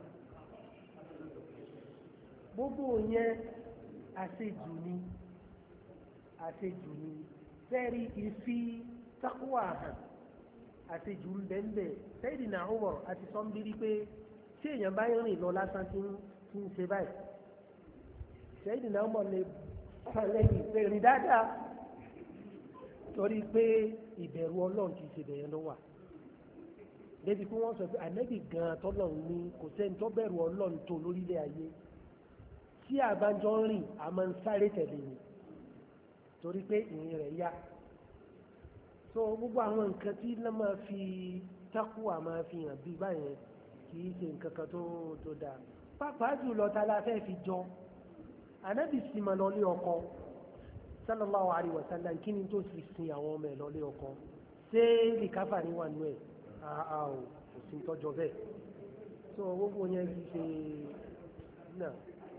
gbogbo yẹn àṣejù ni àṣejù ni fẹ́ẹ́rí ìfi takuwa hàn àṣejù ńbẹ́ńbẹ́ Sayyidina Umar àti sọ́nbírí pé tí èèyàn bá rìn lọ lásán tí ń ṣe báyìí Sayyidina Umar lè lẹ́yìn pé rìn dáadáa torí pé ìbẹ̀rù ọlọ́run kì í ṣe bẹ̀rẹ̀ ló wà débi pé wọ́n sọ pé ànábì gan-an tọ́lọ́run ní kò sẹ́ni tó bẹ̀rù ọlọ́run tó lórílẹ̀ ayé tí àbájọ ń rìn a máa ń sáré tẹ̀lé ni torí pé ìrìn rẹ̀ yá so gbogbo àwọn nǹkan tí wọ́n máa fi tákùwà máa fi hàn bí báyẹn kì í ṣe nǹkan kan tó tó dáa pàápàá jùlọ ta la fẹ́ fi jọ ànábì sì máa lọ lé ọkọ sallallahu alaihi wasallam kí ni tó fi sin àwọn ọmọ ẹ̀ lọ lé ọkọ ṣé lìkáfà ní wà nú ẹ̀ àà ò kò sí tọ́jọ́ bẹ́ẹ̀ so gbogbo yẹn kì í ṣe náà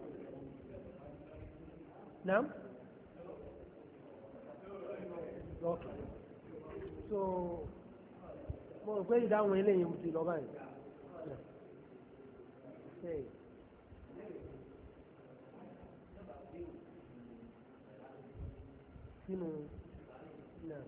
náà ok so mo rò pé ìdáhùn eléyìí mo ti lọ báyìí Hey. Sínú náà.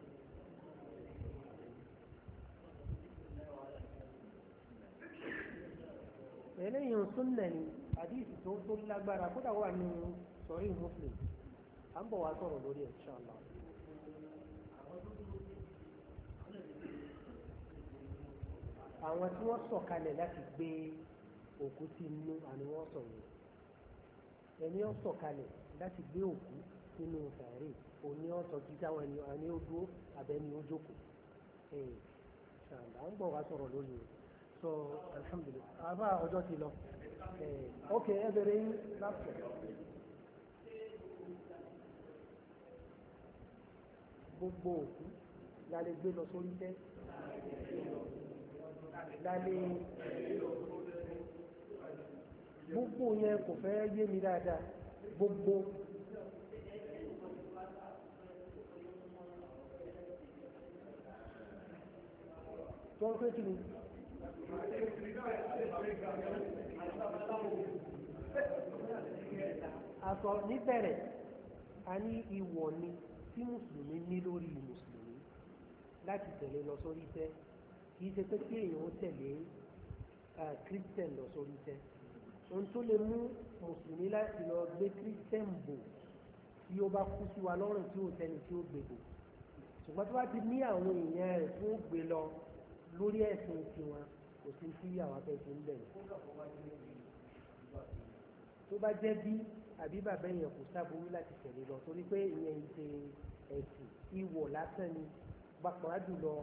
Eléyìí ń súnnà ní àdíìsì tó tó lágbára kódà wà ní sọ̀rí Muslim. À ń bọ̀ wá sọ̀rọ̀ lórí ẹ̀ inshallah. Àwọn tí wọ́n sọ̀kalẹ̀ láti gbé òkú tí inú àni wọ́n sọ̀rọ̀ ẹni ó sọ̀kalẹ̀ láti gbé òkú sínú sàárè òní ọ̀sọ̀ tí táwọn ẹni àní ó dúró abẹ́ni ó jókòó ẹ̀ ṣàlà ń bọ̀ wá sọ̀rọ̀ lórí rẹ̀ so alhamdulillah àbá ọjọ́ ti lọ ẹ̀ ok ẹ bẹ̀rẹ̀ yín lápò. Gbogbo òkú la lè gbé lọ sórí tẹ́ la lè gbogbo yẹn kò fẹ́ yé mi dáadáa gbogbo tó ń pè kí ni àsọ níbẹ̀rẹ̀ a ní ìwọ̀ ni tí mùsùlùmí ní lórí mùsùlùmí láti tẹ̀lé lọ sórí tẹ́ kì í ṣe pé kí èèyàn ó tẹ̀lé christian lọ sórí tẹ́ ohun tó lè mú mùsùlùmí láti lọ gbé christian bò tí ó bá kú sí wa lọ́rùn tí ó tẹni tí ó gbé bò ṣùgbọ́n tó bá ti ní àwọn èèyàn rẹ̀ tó gbé lọ lórí ẹ̀sìn tiwọn kò sí sí àwọn afẹ́fẹ́ ń bẹ̀rẹ̀ tó bá jẹ́ bí àbí bàbá èèyàn kò sábòrú láti tẹ̀lé lọ torí pé ìyẹn ń ṣe ẹ̀sìn ìwọ̀ lásán ni pàápàá jùlọ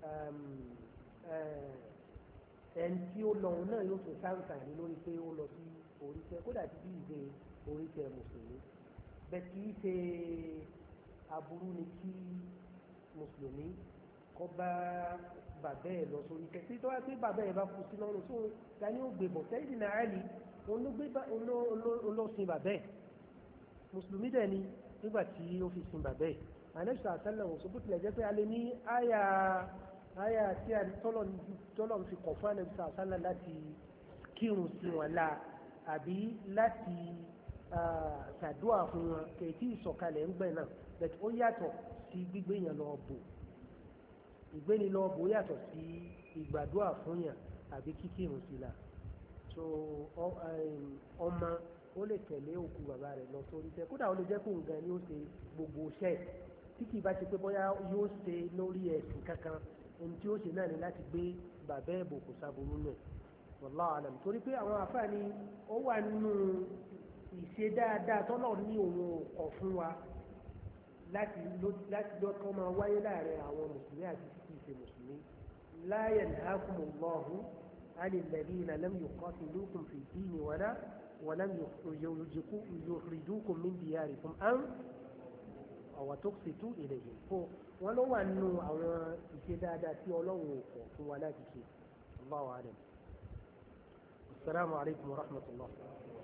ẹni tí ó lọ náà yóò tún sáǹfààní lórí pé ó lọ sí oríṣẹ́ kódà tí bí ìgbé oríṣẹ́ mùsùlùmí bẹ́ẹ̀ kì í ṣe aburú ni kí mùsùlùmí kọ́ bá bàbá ẹ̀ lọ sórí iṣẹ́ tí tó wá sí bàbá ẹ̀ bá kú sí lọ́rùn tó dání ó gbé bọ̀ sẹ́yìn náà àlì olósin bàbá ẹ̀ mùsùlùmí dẹ̀ ni nígbà tí ó fi sin bàbá ẹ̀ ànẹ́sà àtàlẹ̀ òṣù bó tilẹ̀ jẹ́ pé a lè ní àyà àyà tí a tọ́lọ̀ fi kọ̀ fún ànẹ́sà àtàlẹ̀ láti kírun sí wọn la àbí láti ṣàdúà fún wọn kèétí ìsọ̀kalẹ̀ ń gbẹ̀ náà bẹ̀t ó yàtọ̀ sí gbígbé yẹn lọ bò ìgbéni lọ bò yàtọ̀ sí ìgbàdúà fún yàn àbí kíkírun sí la so ọmọ ó lè tẹ̀lé òkú bàbá rẹ̀ lọ sórí iṣẹ́ kódà ó lè jẹ́ kó nǹkan ni ó ṣe gbogbo iṣẹ́ tí kì í bá ṣe pé bóyá yóò ṣe lórí ẹ̀sìn kankan ohun tí ó ṣe náà ni láti gbé bàbá ẹ̀bù kò sábòrú náà wallahu alam torí pé àwọn àfáàní ó wà nínú ìṣe dáadáa tọ́lọ̀ ní òun ọ̀ fún wa láti lọ́kọ́ máa wáyé láàrin àwọn mùsùlùmí àti títí ìṣe mùsùlùmí la yanhakumullahu anil ladina lam yuqatilukum fi ddini wala ولم يخرجوكم من دياركم أن أو تقسطوا إليهم فو ولو أنه أو إشدادا في ولو ولا تشي الله أعلم السلام عليكم ورحمة الله